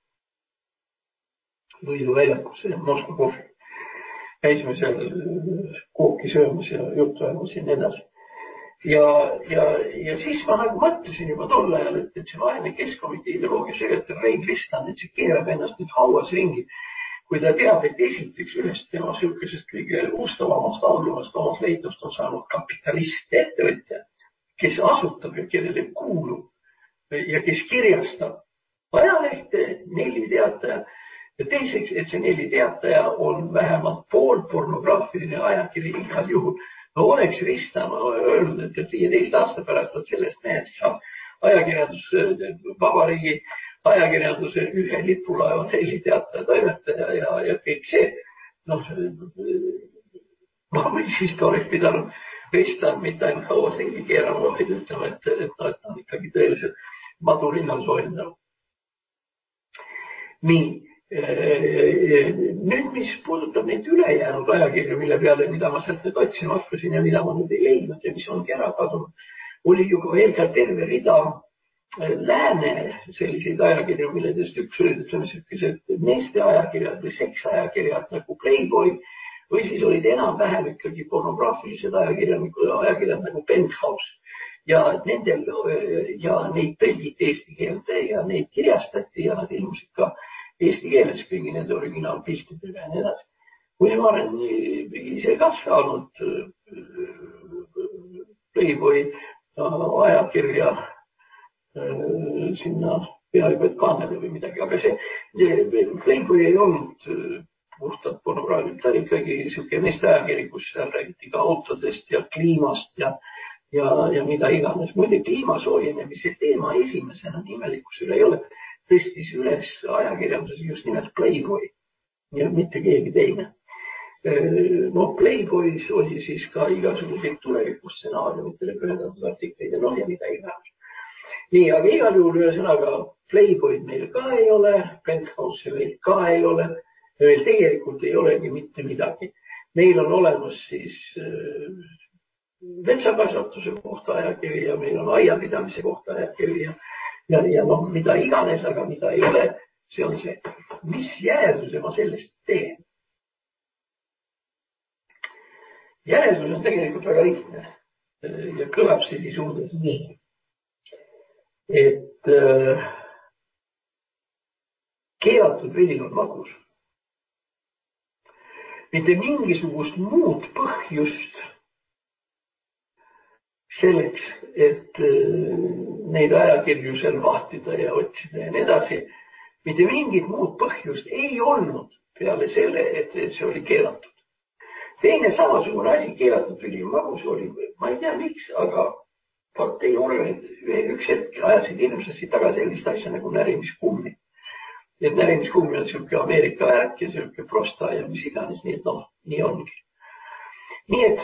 Võidu väljaku, see Moskva kohvik. Käisime seal kooki söömas ja juttu ajamas ja nii edasi. Ja, ja, ja siis ma nagu mõtlesin juba tol ajal, et, et see vaene Keskkomitee ideoloogia sekretär Rein Ristlan, et see keerab ennast nüüd hauas ringi, kui ta teab, et esiteks ühest tema sülkesest kõige ustavamast allumast Toomas Leitost on saanud kapitalist ettevõtja, kes asutab ja kellele kuulub ja kes kirjastab ajalehte Neli Teataja. Ja teiseks, et see Neli Teataja on vähemalt pool pornograafiline ajakiri igal juhul. No oleks Ristlan öelnud, et viieteist aasta pärast on sellest mehest saab ajakirjandus, vabariigi ajakirjanduse ühe lipulaeva Neli Teataja toimetaja ja, ja kõik see. Noh, ma siiski oleks pidanud Ristlan mitte ainult hauas ringi keerama, vaid ütlema, et, et, et on ikkagi tõeliselt madurinnal soojendanud. Nii. Nüüd, mis puudutab neid ülejäänud ajakirju, mille peale, mida ma sealt nüüd otsima hakkasin ja mida ma nüüd ei leidnud ja mis ongi ära kadunud, oli ju ka veel ka terve rida lääne selliseid ajakirju, milledest üks olid, ütleme, sellised meeste ajakirjad või seksajakirjad nagu Playboy või siis olid enam-vähem ikkagi pornograafilised ajakirjad, ajakirjad nagu Penthouse. Ja, nendel, ja neid tõlgiti eesti keelde ja neid kirjastati ja nad ilmusid ka eesti keeles kõigi nende originaalpiltidega ja nii edasi. Kui ma olen ise ka saanud Playboy ajakirja sinna peaaegu et kaanele või midagi, aga see Playboy ei olnud puhtalt pornograafia, ta oli ikkagi siuke meeste ajakiri, kus seal räägiti ka autodest ja kliimast ja, ja, ja mida iganes. Muide, kliima soojenemise teema esimesena nimelikkusel ei ole. Tõstis üles ajakirjanduses just nimelt Playboy ja mitte keegi teine. No Playboys oli siis ka igasuguseid tulevikustsenaariumitele pühendatud artikleid ja noh ja mida iganes. Nii, aga igal juhul ühesõnaga Playboyd meil ka ei ole, Penthouse'i meil ka ei ole, meil tegelikult ei olegi mitte midagi. Meil on olemas siis metsakasvatuse kohta ajakiri ja meil on aiapidamise kohta ajakiri ja Ja, ja noh, mida iganes, aga mida ei ole, see on see, mis järelduse ma sellest teen. Järeldus on tegelikult väga lihtne ja kõlab see siis umbes nii, et äh, keelatud vili on magus. Mitte mingisugust muud põhjust selleks, et neid ajakirju seal vahtida ja otsida ja nii edasi, Mitte mingit muud põhjust ei olnud peale selle, et see oli keelatud. Teine samasugune asi keelatud Villi Magus oli, ma ei tea miks, aga partei organid üks hetk ajasid hirmsasti taga sellist asja nagu närimiskummi. Et närimiskummi on siuke Ameerika värk ja siuke prosta ja mis iganes, nii et noh, nii ongi. Nii et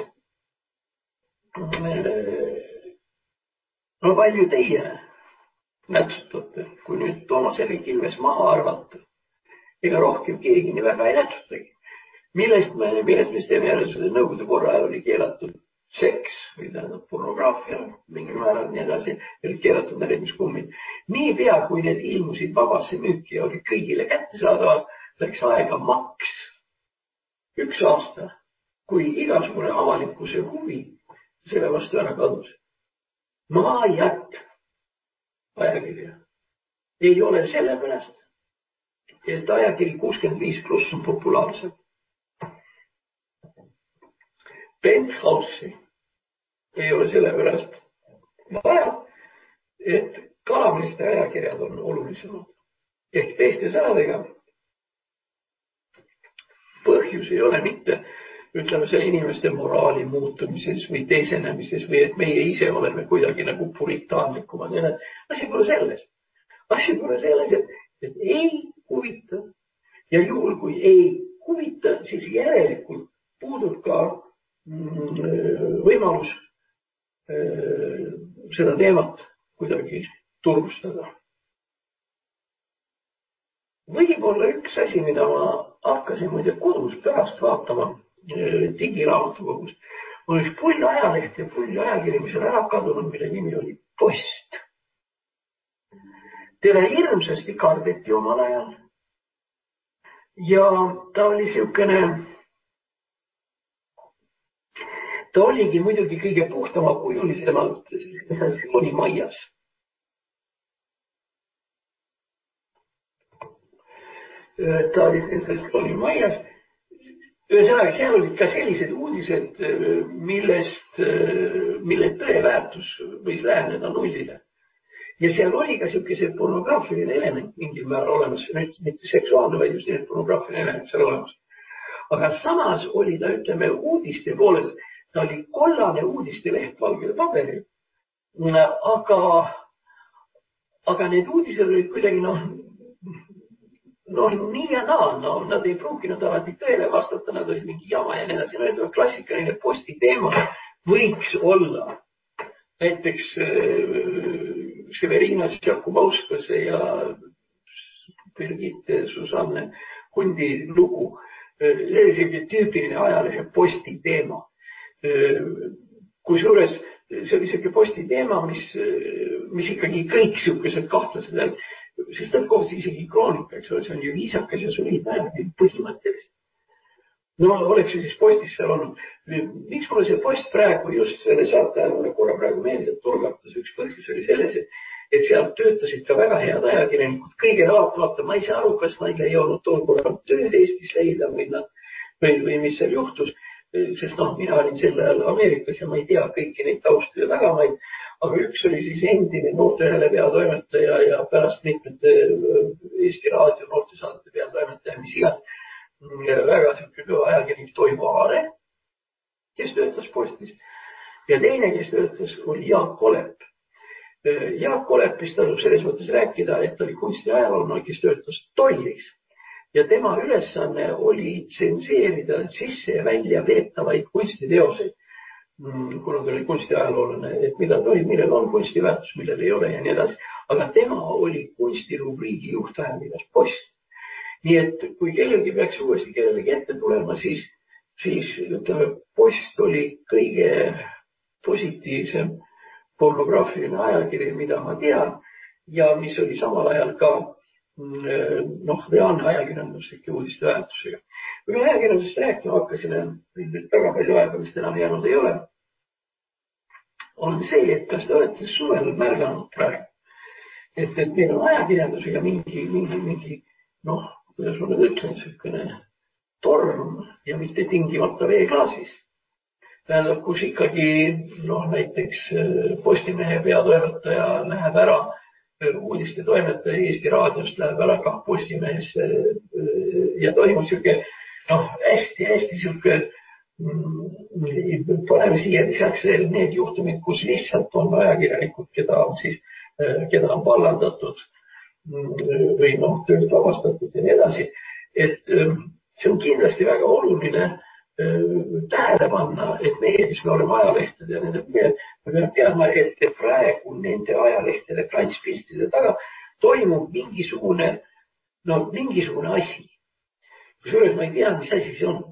no palju teie nätsutate, kui nüüd Toomas Hendrik Ilves maha arvata, ega rohkem keegi nii väga ei nätsutagi. Millest me, millest me teeme jälle nõukogude korra ajal oli keelatud seks või tähendab pornograafia mingil määral nii edasi, oli keelatud närimiskummid. Nii pea, kui need ilmusid vabasse müüki ja oli kõigile kättesaadavad, läks aega maks üks aasta, kui igasugune avalikkuse huvi selle vastu ära kadus. Ma jät ajakirja ei ole sellepärast, et ajakiri kuuskümmend viis pluss on populaarsem. Penthouse'i ei ole sellepärast vaja, et kalameeste ajakirjad on olulisemad. Ehk teiste sõnadega, põhjus ei ole mitte, ütleme, selle inimeste moraali muutumises või teisenemises või et meie ise oleme kuidagi nagu puritaanlikumad. Asi pole selles. Asi pole selles, et, et ei huvita. Ja juhul, kui ei huvita, siis järelikult puudub ka võimalus seda teemat kuidagi turustada. Võib-olla üks asi, mida ma hakkasin muide kodus pärast vaatama digiraamatukogust, on üks pull ajaleht ja pull ajakiri, mis on ära kadunud, mille nimi oli Post. Teda hirmsasti kardeti omal ajal ja ta oli siukene Ta oligi muidugi kõige puhtama kujulisemalt sensatsioonimajas. Ta oli sensatsioonimajas. Ühesõnaga, seal olid ka sellised uudised, millest, mille tõeväärtus võis läheneda nullile. Ja seal oli ka siukese pornograafiline element mingil määral olemas, mitte seksuaalne, vaid just nimelt pornograafiline element seal olemas. Aga samas oli ta, ütleme, uudiste poolest, ta oli kollane uudiste leht valgel paberil. Aga, aga need uudised olid kuidagi noh, noh nii ja naa, no, nad ei pruukinud alati tõele vastata, nad olid mingi jama ja nii edasi. No, ütleme, klassikaline Posti teema võiks olla näiteks Severinas Jakubauskas ja Birgitte Susanne Hundi lugu. See oli selline tüüpiline ajalehe Posti teema. Kusjuures see oli selline Posti teema, mis, mis ikkagi kõik siukesed kahtlased, sest ta kohti isegi kroonika, eks ole, see on ju viisakas ja soliidne põhimõtteliselt. No oleks see siis Postis seal olnud. Miks mulle see Post praegu just selle saate ajal mulle korra praegu meeldib turgatas, üks põhjus oli selles, et, et seal töötasid ka väga head ajakirjanikud. Kõige vaata, vaata, ma ei saa aru, kas neile ei olnud tol korral tööd Eestis leida või, nad, või, või mis seal juhtus. Sest noh, mina olin sel ajal Ameerikas ja ma ei tea kõiki neid taustu ja tagamaid, aga üks oli siis endine Noorteühele peatoimetaja ja pärast mitmete Eesti Raadio noortesaadete peatoimetaja, mis igal väga siuke kõva ajakirjanik Toivo Aare, kes töötas Postis. Ja teine, kes töötas, oli Jaak Olep. Jaak Olepist tasub selles mõttes rääkida, et ta oli kunstiajaloolane, kes töötas Tollis. Ja tema ülesanne oli tsenseerida sisse ja välja veetavaid kunstiteoseid, kuna ta oli kunstiajaloolane, et mida tohib, millel on kunstiväärtus, millel ei ole ja nii edasi. Aga tema oli kunstirubriigi juhtajakirjas Post. Nii et kui kellelgi peaks uuesti kellelegi ette tulema, siis, siis ütleme, Post oli kõige positiivsem pornograafiline ajakiri, mida ma tean ja mis oli samal ajal ka noh, reaalne ajakirjanduslike uudiste väärtusega. Kui me ajakirjandusest rääkima hakkasime, väga palju aega, mis enam jäänud ei ole, on see, et kas te olete suvel märganud praegu, et, et meil on ajakirjandusega mingi, mingi, mingi, noh, kuidas ma nüüd ütlen, selline torm ja mitte tingimata veeklaasis. Tähendab, kus ikkagi, noh, näiteks Postimehe peatoimetaja läheb ära uudiste toimetaja Eesti raadiost läheb ära ka Postimehesse ja toimub siuke, noh, hästi-hästi siuke, paneme siia lisaks veel need juhtumid, kus lihtsalt on ajakirjanikud, keda on siis, keda on vallandatud või noh, töölt vabastatud ja nii edasi. Et see on kindlasti väga oluline tähele panna, et meie, kes me oleme ajalehtede ja nende, me peame teadma, et praegu nende ajalehtede klantspiltide taga toimub mingisugune, no mingisugune asi. Kusjuures ma ei tea, mis asi see on.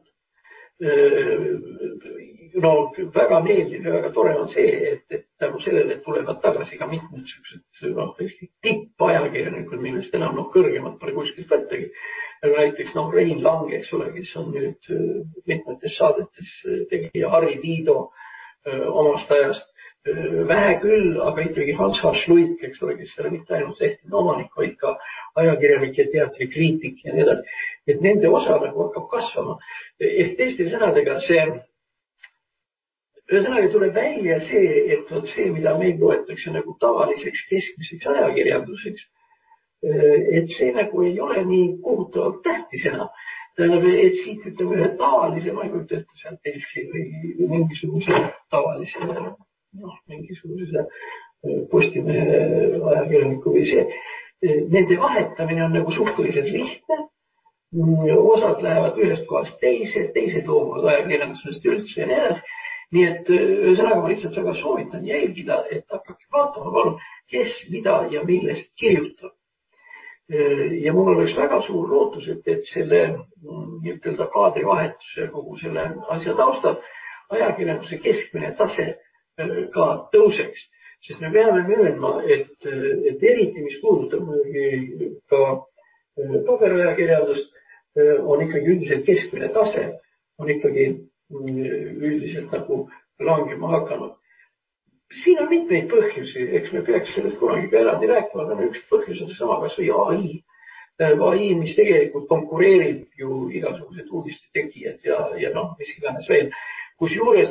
No väga meeldiv ja väga tore on see, et, et tänu sellele tulevad tagasi ka mitmed sellised, noh, tõesti tippajakirjanikud, millest enam noh, kõrgemad pole kuskilt võttagi. Aga näiteks noh, Rein Lang, eks ole, kes on nüüd mitmetes saadetes tegi Harri Tiido omast ajast vähe küll, aga ikkagi Hans Hašluik, eks ole, kes ei ole mitte ainult lehtede omanik, vaid ka ajakirjanik ja teatrikriitik ja nii edasi. Et nende osa nagu hakkab kasvama. Ehk teiste sõnadega see, ühesõnaga tuleb välja see, et võt see, mida meil loetakse nagu tavaliseks keskmiseks ajakirjanduseks, et see nagu ei ole nii kohutavalt tähtis enam. Tähendab, et siit ütleme ühe tavalise, ma ei kujuta ette seal Delfi või mingisuguse tavalise, noh, mingisuguse Postimehe ajakirjaniku või see. Nende vahetamine on nagu suhteliselt lihtne. Osad lähevad ühest kohast teise, teised loomuvad ajakirjandusest üldse ja nii edasi. Nii et ühesõnaga ma lihtsalt väga soovitan jälgida, et hakake vaatama, palun, kes mida ja millest kirjutab. Ja mul oleks väga suur lootus, et, et selle ütelda kaadrivahetuse kogu selle asja taustal ajakirjanduse keskmine tase ka tõuseks. Sest me peame möönma, et, et eriti, mis puudutab ka paberajakirjandust, on ikkagi üldiselt keskmine tase, on ikkagi üldiselt nagu langema hakanud. Siin on mitmeid põhjusi, eks me peaks sellest kunagi ka eraldi rääkima, aga üks põhjus on seesama kas või A I. A I, mis tegelikult konkureerib ju igasugused uudiste tegijad ja, ja noh, mis iganes veel. Kusjuures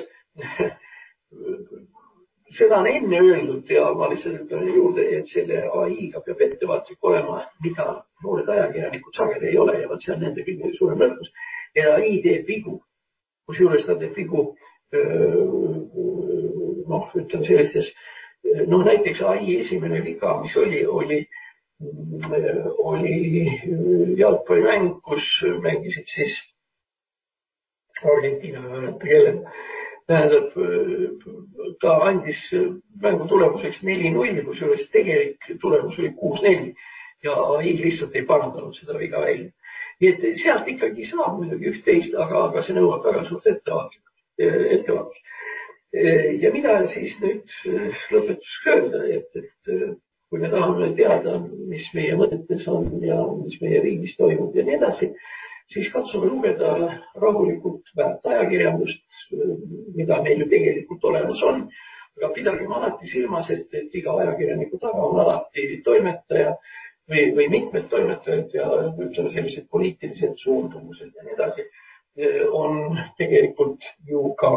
seda on enne öeldud ja ma lihtsalt ütlen juurde, et selle A I-ga peab ettevaatlik olema, mida noored ajakirjanikud sageli ei ole ja vaat see on nende kõige suurem nõrkus. Ja A I teeb vigu, kusjuures ta teeb vigu noh, ütleme sellistes, noh näiteks A I esimene viga, mis oli, oli, oli jalgpallimäng, kus mängisid siis Argentiina ja kelle. Tähendab, ta andis mängu tulemuseks neli null, kusjuures tegelik tulemus oli kuus neli ja A I lihtsalt ei parandanud seda viga välja. Nii et sealt ikkagi saab muidugi üht-teist, aga, aga see nõuab väga suurt ettevaatlust. Ja mida siis nüüd lõpetuseks öelda, et, et kui me tahame teada, mis meie mõtetes on ja mis meie riigis toimub ja nii edasi, siis katsume lugeda rahulikult väärt ajakirjandust, mida meil ju tegelikult olemas on. Aga pidagem alati silmas, et, et iga ajakirjaniku taga on alati toimetaja või, või mitmed toimetajad ja ütleme sellised poliitilised suundumused ja nii edasi on tegelikult ju ka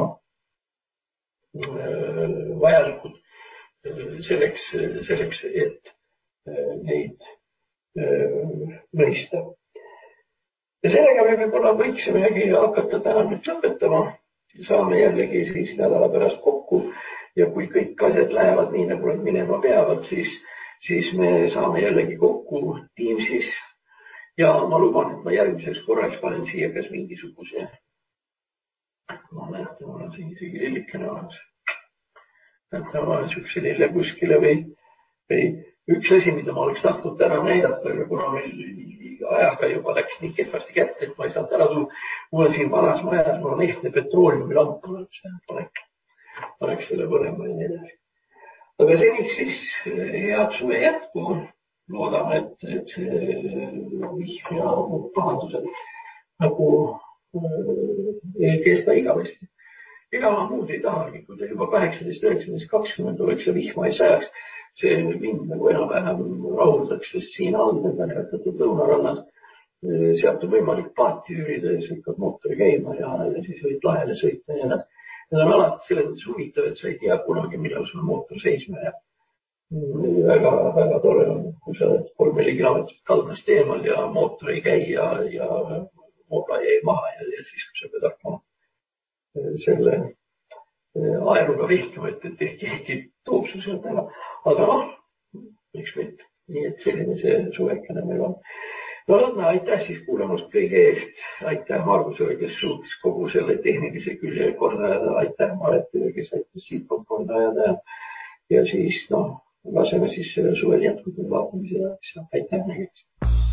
vajalikud selleks, selleks, et neid mõista. Ja sellega me võib-olla võiksimegi hakata täna nüüd lõpetama. Saame jällegi siis nädala pärast kokku ja kui kõik asjad lähevad nii, nagu nad minema peavad, siis, siis me saame jällegi kokku Teamsis ja ma luban, et ma järgmiseks korraks panen siia kas mingisuguse ma näete, mul on siin isegi lillikene olemas. Näete, ma olen siukse lille kuskile või, või üks asi, mida ma oleks tahtnud täna näidata, aga kuna meil ajaga juba läks nii kehvasti kätte, et ma ei saanud ära tulla. Mul on siin vanas majas, mul on ehtne petrooleumlamp olemas, panek, paneks selle põlema ja nii edasi. Aga seniks siis head suve jätku. Loodame, et, et see vihm ja pahandused nagu ei kesta igavesti. Ega ma muud ei tahagi, kui ta juba kaheksateist, üheksateist, kakskümmend oleks ja vihma ei sajaks. See mind nagu enam-vähem rahuldaks, sest siin on nimetatud lõunarannas. Sealt on võimalik paati üürida ja sõikad mootori käima ja siis võid lahele sõita ja need on alati selles mõttes huvitav, et sa ei tea kunagi, millal sul mootor seisma jääb. väga, väga tore on, kui sa oled kolm-neli kilomeetrit kaldast eemal ja mootor ei käi ja, ja moobla jäi maha ja, ja siis, kui sa pead hakkama selle aeruga vihkama, et, et ehk keegi toob su sealt ära. Aga noh, miks mitte. Nii et selline see suvekene meil on. No Ladna, aitäh siis kuulamast kõige eest. Aitäh Margusele, kes suutis kogu selle tehnilise külje korda ajada. Aitäh Maretile, kes aitas siit korda ajada. Ja siis, noh, laseme siis selle suvel jätkuda, vaatame seda, mis on. Aitäh nägemist.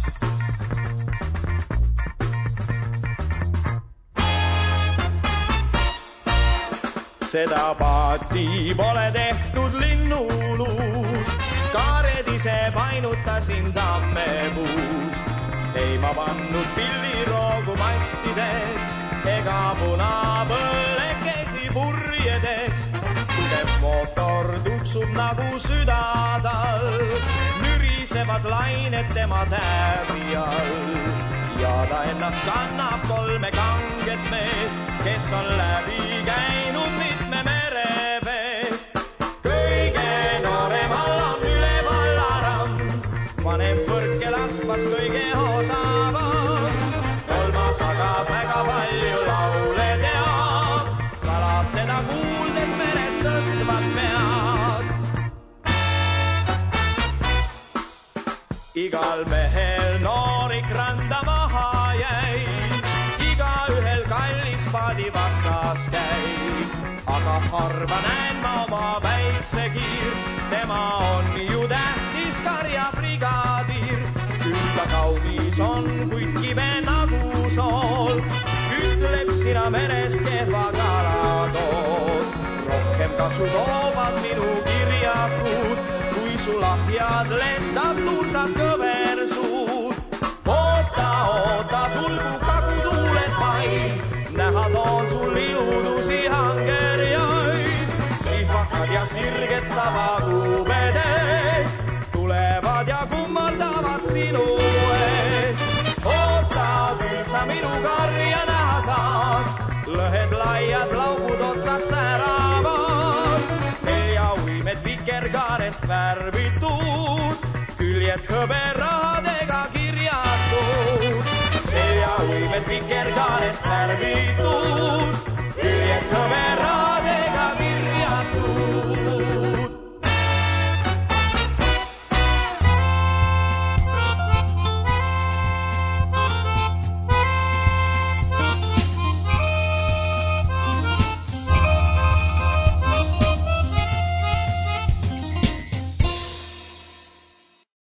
Seda paati pole tehtud linnuluust, kaared ise painutasin tammepuust. Ei ma pannud pilliroogu mastideks, ega punapõllekesi purjedeks. Tugev mootor tuksub nagu südadal, mürisevad lained tema täävi all. Ja ta ennast kannab kolme kanget meest, kes on läbi käinud mitme mereveest. Kõige nooremal on üle Vallaram, vanem põrke laskvas kõige osavam. Kolmas aga väga palju laule teab, kalab teda kuuldes meres tõstvad pead. Igal mehel noorik randa maha jäi, iga ühel kallis paadi vastas käib. Aga harva näen ma oma väikse kiir, tema on ju tähtis karjabrigaadir. Küll ta kaunis on, kuid kive nagu sool, ütleb sina meres kehva kalatood. Rohkem kasu toovad minu kirjakud, kui su lahjad lestad tuulsad kõversuud. Oota, oota, tulgu kagutuuled vaid, näha toon sul iludusi hangerjaid. Sihvakad ja sirged savakuubedes tulevad ja kummardavad sinu ees. Oota, küll sa minu karja näha saad, lõhed laiad laugud otsas säravad. Selja uimed vikerkaarest värvitud, küljed hõberahadega kirjatud. Selja uimed vikerkaarest värvitud,